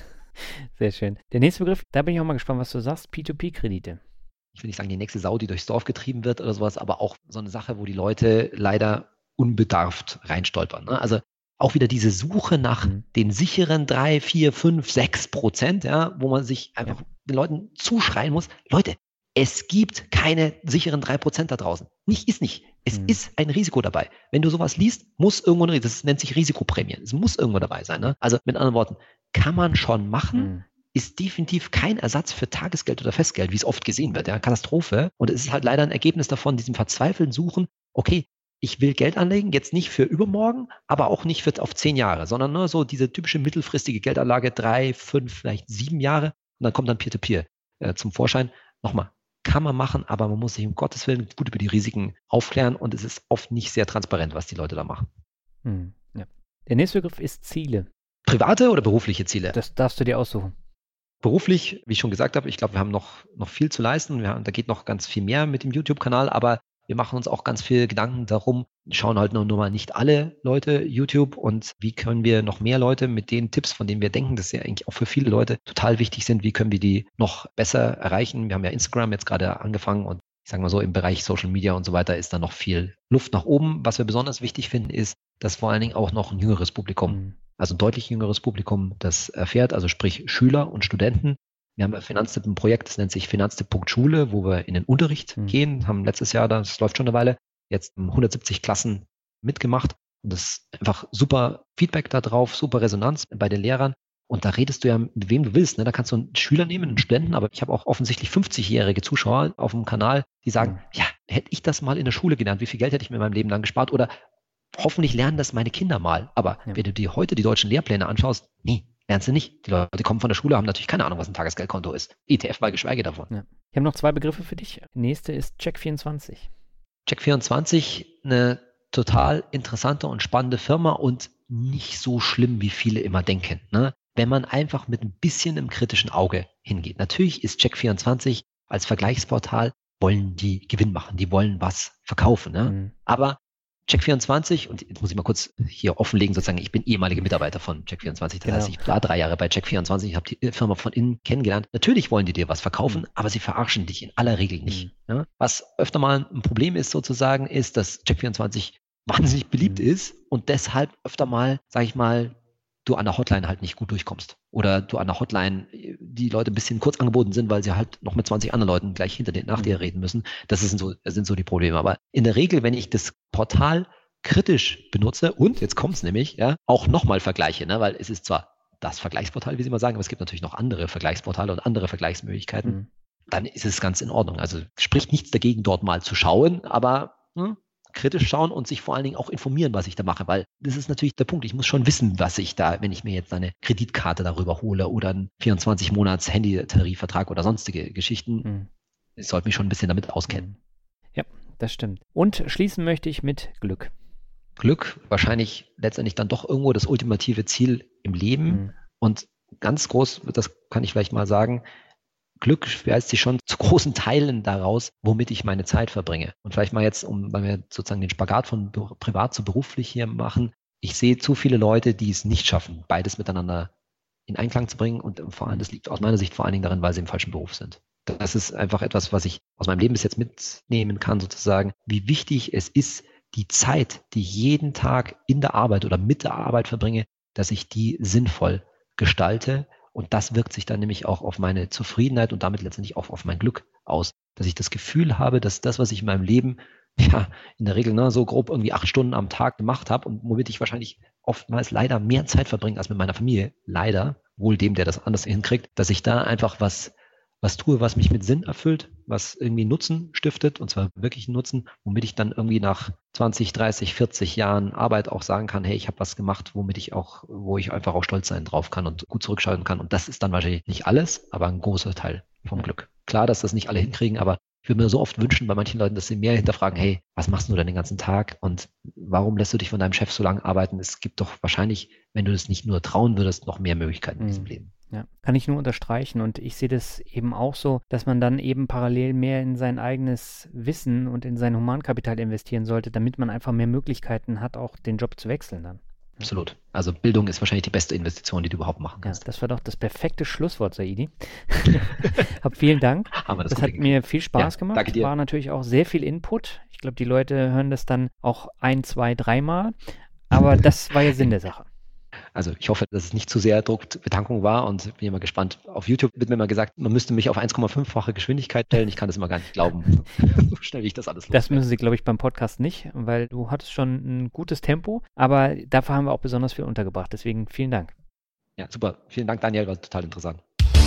Sehr schön. Der nächste Begriff, da bin ich auch mal gespannt, was du sagst, P zwei P-Kredite. Ich will nicht sagen, die nächste Sau, die durchs Dorf getrieben wird oder sowas, aber auch so eine Sache, wo die Leute leider unbedarft reinstolpern. Ne? Also auch wieder diese Suche nach Mhm. den sicheren drei, vier, fünf, sechs Prozent, ja, wo man sich einfach Ja. den Leuten zuschreien muss, Leute, es gibt keine sicheren drei Prozent da draußen. Nicht, ist nicht. Es Mhm. ist ein Risiko dabei. Wenn du sowas liest, muss irgendwo, ein- das nennt sich Risikoprämie. Es muss irgendwo dabei sein. Ne? Also mit anderen Worten, kann man schon machen, Mhm. ist definitiv kein Ersatz für Tagesgeld oder Festgeld, wie es oft gesehen wird. Ja, Katastrophe. Und es ist halt leider ein Ergebnis davon, diesem verzweifelten Suchen, okay, ich will Geld anlegen, jetzt nicht für übermorgen, aber auch nicht für auf zehn Jahre, sondern nur so diese typische mittelfristige Geldanlage, drei, fünf, vielleicht sieben Jahre. Und dann kommt dann Peer-to-Peer äh, zum Vorschein. Nochmal, kann man machen, aber man muss sich um Gottes Willen gut über die Risiken aufklären und es ist oft nicht sehr transparent, was die Leute da machen. Mhm. Ja. Der nächste Begriff ist Ziele. Private oder berufliche Ziele? Das darfst du dir aussuchen. Beruflich, wie ich schon gesagt habe, ich glaube, wir haben noch, noch viel zu leisten. Wir haben, da geht noch ganz viel mehr mit dem YouTube-Kanal, aber wir machen uns auch ganz viel Gedanken darum, schauen halt nur, nur mal nicht alle Leute YouTube und wie können wir noch mehr Leute mit den Tipps, von denen wir denken, dass sie eigentlich auch für viele Leute total wichtig sind, wie können wir die noch besser erreichen? Wir haben ja Instagram jetzt gerade angefangen und ich sage mal so, im Bereich Social Media und so weiter ist da noch viel Luft nach oben. Was wir besonders wichtig finden, ist, dass vor allen Dingen auch noch ein jüngeres Publikum, Mhm. also ein deutlich jüngeres Publikum das erfährt, also sprich Schüler und Studenten. Wir haben bei Finanztipp ein Projekt, das nennt sich Finanztipp.Schule, wo wir in den Unterricht Mhm. gehen, haben letztes Jahr, das läuft schon eine Weile, jetzt hundertsiebzig Klassen mitgemacht und das ist einfach super Feedback da drauf, super Resonanz bei den Lehrern und da redest du ja mit wem du willst, ne? Da kannst du einen Schüler nehmen, einen Studenten, aber ich habe auch offensichtlich fünfzigjährige Zuschauer auf dem Kanal, die sagen, Mhm. ja, hätte ich das mal in der Schule gelernt, wie viel Geld hätte ich mir in meinem Leben lang gespart oder hoffentlich lernen das meine Kinder mal, aber Ja. wenn du dir heute die deutschen Lehrpläne anschaust, nee, lernst du nicht. Die Leute kommen von der Schule, haben natürlich keine Ahnung, was ein Tagesgeldkonto ist. E T F mal geschweige davon. Ja. Ich habe noch zwei Begriffe für dich. Nächste ist Check vierundzwanzig. Check vierundzwanzig, eine total interessante und spannende Firma und nicht so schlimm, wie viele immer denken. Ne? Wenn man einfach mit ein bisschen im kritischen Auge hingeht. Natürlich ist Check vierundzwanzig als Vergleichsportal, wollen die Gewinn machen, die wollen was verkaufen. Ne? Mhm. Aber Check vierundzwanzig, und jetzt muss ich mal kurz hier offenlegen, sozusagen, ich bin ehemaliger Mitarbeiter von Check vierundzwanzig, das Genau. heißt, ich war drei Jahre bei Check vierundzwanzig, ich habe die Firma von innen kennengelernt. Natürlich wollen die dir was verkaufen, Mhm. aber sie verarschen dich in aller Regel nicht. Ja? Was öfter mal ein Problem ist sozusagen, ist, dass Check vierundzwanzig wahnsinnig beliebt Mhm. ist und deshalb öfter mal, sage ich mal, du an der Hotline halt nicht gut durchkommst. Oder du an der Hotline, die Leute ein bisschen kurz angeboten sind, weil sie halt noch mit zwanzig anderen Leuten gleich hinter dir, nach Mhm. dir reden müssen. Das sind so, das sind so die Probleme. Aber in der Regel, wenn ich das Portal kritisch benutze und, jetzt kommt's nämlich, ja, auch nochmal vergleiche, ne, weil es ist zwar das Vergleichsportal, wie Sie mal sagen, aber es gibt natürlich noch andere Vergleichsportale und andere Vergleichsmöglichkeiten, Mhm. dann ist es ganz in Ordnung. Also spricht nichts dagegen, dort mal zu schauen, aber hm, kritisch schauen und sich vor allen Dingen auch informieren, was ich da mache, weil das ist natürlich der Punkt. Ich muss schon wissen, was ich da, wenn ich mir jetzt eine Kreditkarte darüber hole oder einen vierundzwanzig Monats Handy-Tarifvertrag oder sonstige Geschichten, Mhm. ich sollte mich schon ein bisschen damit auskennen. Mhm. Ja, das stimmt. Und schließen möchte ich mit Glück. Glück, wahrscheinlich letztendlich dann doch irgendwo das ultimative Ziel im Leben. Mhm. Und ganz groß, das kann ich vielleicht mal sagen, Glück speist sich schon zu großen Teilen daraus, womit ich meine Zeit verbringe. Und vielleicht mal jetzt, um, weil wir sozusagen den Spagat von be- privat zu beruflich hier machen, ich sehe zu viele Leute, die es nicht schaffen, beides miteinander in Einklang zu bringen. Und vor allem, das liegt aus meiner Sicht vor allen Dingen darin, weil sie im falschen Beruf sind. Das ist einfach etwas, was ich aus meinem Leben bis jetzt mitnehmen kann, sozusagen, wie wichtig es ist, die Zeit, die ich jeden Tag in der Arbeit oder mit der Arbeit verbringe, dass ich die sinnvoll gestalte. Und das wirkt sich dann nämlich auch auf meine Zufriedenheit und damit letztendlich auch auf mein Glück aus. Dass ich das Gefühl habe, dass das, was ich in meinem Leben, ja, in der Regel ne, so grob irgendwie acht Stunden am Tag gemacht habe und womit ich wahrscheinlich oftmals leider mehr Zeit verbringe als mit meiner Familie, leider, wohl dem, der das anders hinkriegt, dass ich da einfach was was tue, was mich mit Sinn erfüllt, was irgendwie Nutzen stiftet, und zwar wirklich Nutzen, womit ich dann irgendwie nach zwanzig, dreißig, vierzig Jahren Arbeit auch sagen kann, hey, ich habe was gemacht, womit ich auch, wo ich einfach auch stolz sein drauf kann und gut zurückschauen kann. Und das ist dann wahrscheinlich nicht alles, aber ein großer Teil vom Glück. Klar, dass das nicht alle hinkriegen, aber ich würde mir so oft wünschen bei manchen Leuten, dass sie mehr hinterfragen, hey, was machst du denn den ganzen Tag und warum lässt du dich von deinem Chef so lange arbeiten? Es gibt doch wahrscheinlich, wenn du das nicht nur trauen würdest, noch mehr Möglichkeiten in diesem Leben. Ja, kann ich nur unterstreichen, und ich sehe das eben auch so, dass man dann eben parallel mehr in sein eigenes Wissen und in sein Humankapital investieren sollte, damit man einfach mehr Möglichkeiten hat, auch den Job zu wechseln dann. Absolut. Also Bildung ist wahrscheinlich die beste Investition, die du überhaupt machen kannst. Ja, das war doch das perfekte Schlusswort, Saidi. Hab vielen Dank. Haben wir das das hat gekriegt. mir viel Spaß Ja, gemacht. danke dir. War natürlich auch sehr viel Input. Ich glaube, die Leute hören das dann auch ein, zwei, dreimal. Aber das war ja Sinn der Sache. Also ich hoffe, dass es nicht zu sehr Druckbetankung war, und bin immer gespannt. Auf YouTube wird mir immer gesagt, man müsste mich auf eins Komma fünf-fache Geschwindigkeit stellen. Ich kann das immer gar nicht glauben, so schnell wie ich das alles los. Das müssen Sie, glaube ich, beim Podcast nicht, weil du hattest schon ein gutes Tempo, aber dafür haben wir auch besonders viel untergebracht. Deswegen vielen Dank. Ja, super. Vielen Dank, Daniel, war total interessant.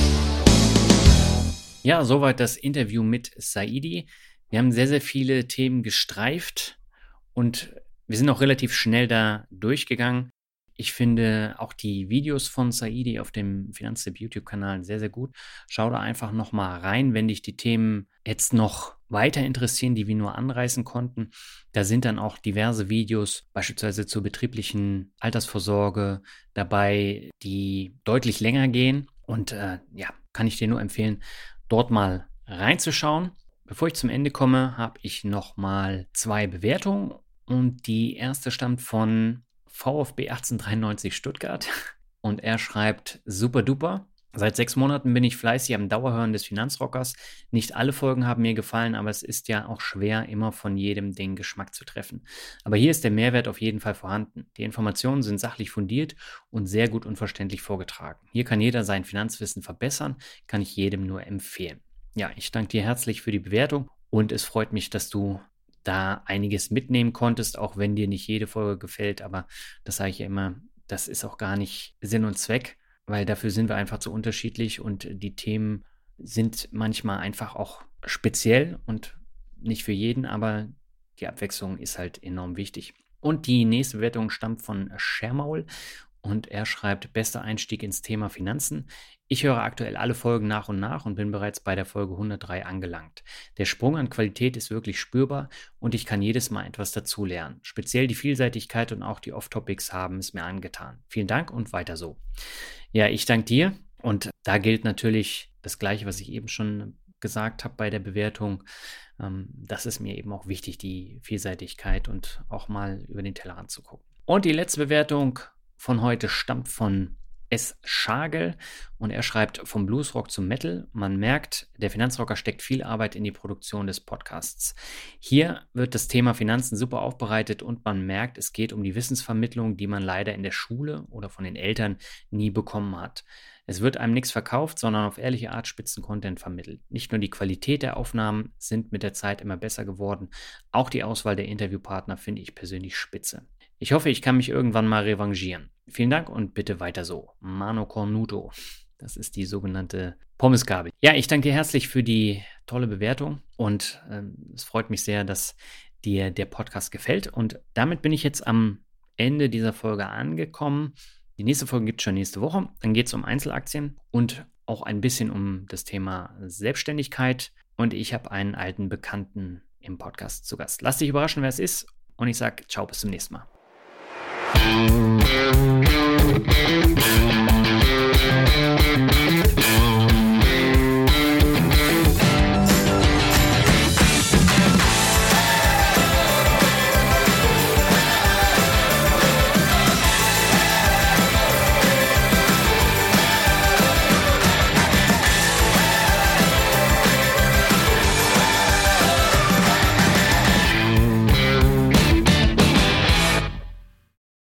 Ja, soweit das Interview mit Saidi. Wir haben sehr, sehr viele Themen gestreift und wir sind auch relativ schnell da durchgegangen. Ich finde auch die Videos von Saidi auf dem Finanztipp YouTube-Kanal sehr, sehr gut. Schau da einfach nochmal rein, wenn dich die Themen jetzt noch weiter interessieren, die wir nur anreißen konnten. Da sind dann auch diverse Videos, beispielsweise zur betrieblichen Altersvorsorge dabei, die deutlich länger gehen. Und äh, ja, kann ich dir nur empfehlen, dort mal reinzuschauen. Bevor ich zum Ende komme, habe ich nochmal zwei Bewertungen. Und die erste stammt von VfB achtzehnhundertdreiundneunzig Stuttgart, und er schreibt: super duper. Seit sechs Monaten bin ich fleißig am Dauerhören des Finanzrockers. Nicht alle Folgen haben mir gefallen, aber es ist ja auch schwer, immer von jedem den Geschmack zu treffen. Aber hier ist der Mehrwert auf jeden Fall vorhanden. Die Informationen sind sachlich fundiert und sehr gut und verständlich vorgetragen. Hier kann jeder sein Finanzwissen verbessern, kann ich jedem nur empfehlen. Ja, ich danke dir herzlich für die Bewertung, und es freut mich, dass du da einiges mitnehmen konntest, auch wenn dir nicht jede Folge gefällt, aber das sage ich ja immer, das ist auch gar nicht Sinn und Zweck, weil dafür sind wir einfach zu unterschiedlich und die Themen sind manchmal einfach auch speziell und nicht für jeden, aber die Abwechslung ist halt enorm wichtig. Und die nächste Bewertung stammt von Schermaul, und er schreibt: bester Einstieg ins Thema Finanzen. Ich höre aktuell alle Folgen nach und nach und bin bereits bei der Folge hundertdrei angelangt. Der Sprung an Qualität ist wirklich spürbar und ich kann jedes Mal etwas dazulernen. Speziell die Vielseitigkeit und auch die Off-Topics haben es mir angetan. Vielen Dank und weiter so. Ja, ich danke dir, und da gilt natürlich das Gleiche, was ich eben schon gesagt habe bei der Bewertung. Ähm, das ist mir eben auch wichtig, die Vielseitigkeit und auch mal über den Tellerrand zu gucken. Und die letzte Bewertung von heute stammt von S. Schagel, und er schreibt: vom Bluesrock zum Metal. Man merkt, der Finanzrocker steckt viel Arbeit in die Produktion des Podcasts. Hier wird das Thema Finanzen super aufbereitet und man merkt, es geht um die Wissensvermittlung, die man leider in der Schule oder von den Eltern nie bekommen hat. Es wird einem nichts verkauft, sondern auf ehrliche Art Spitzen-Content vermittelt. Nicht nur die Qualität der Aufnahmen sind mit der Zeit immer besser geworden, auch die Auswahl der Interviewpartner finde ich persönlich spitze. Ich hoffe, ich kann mich irgendwann mal revanchieren. Vielen Dank und bitte weiter so. Mano Cornuto. Das ist die sogenannte Pommesgabel. Ja, ich danke dir herzlich für die tolle Bewertung, und ähm, es freut mich sehr, dass dir der Podcast gefällt. Und damit bin ich jetzt am Ende dieser Folge angekommen. Die nächste Folge gibt es schon nächste Woche. Dann geht es um Einzelaktien und auch ein bisschen um das Thema Selbstständigkeit. Und ich habe einen alten Bekannten im Podcast zu Gast. Lass dich überraschen, wer es ist. Und ich sage ciao, bis zum nächsten Mal.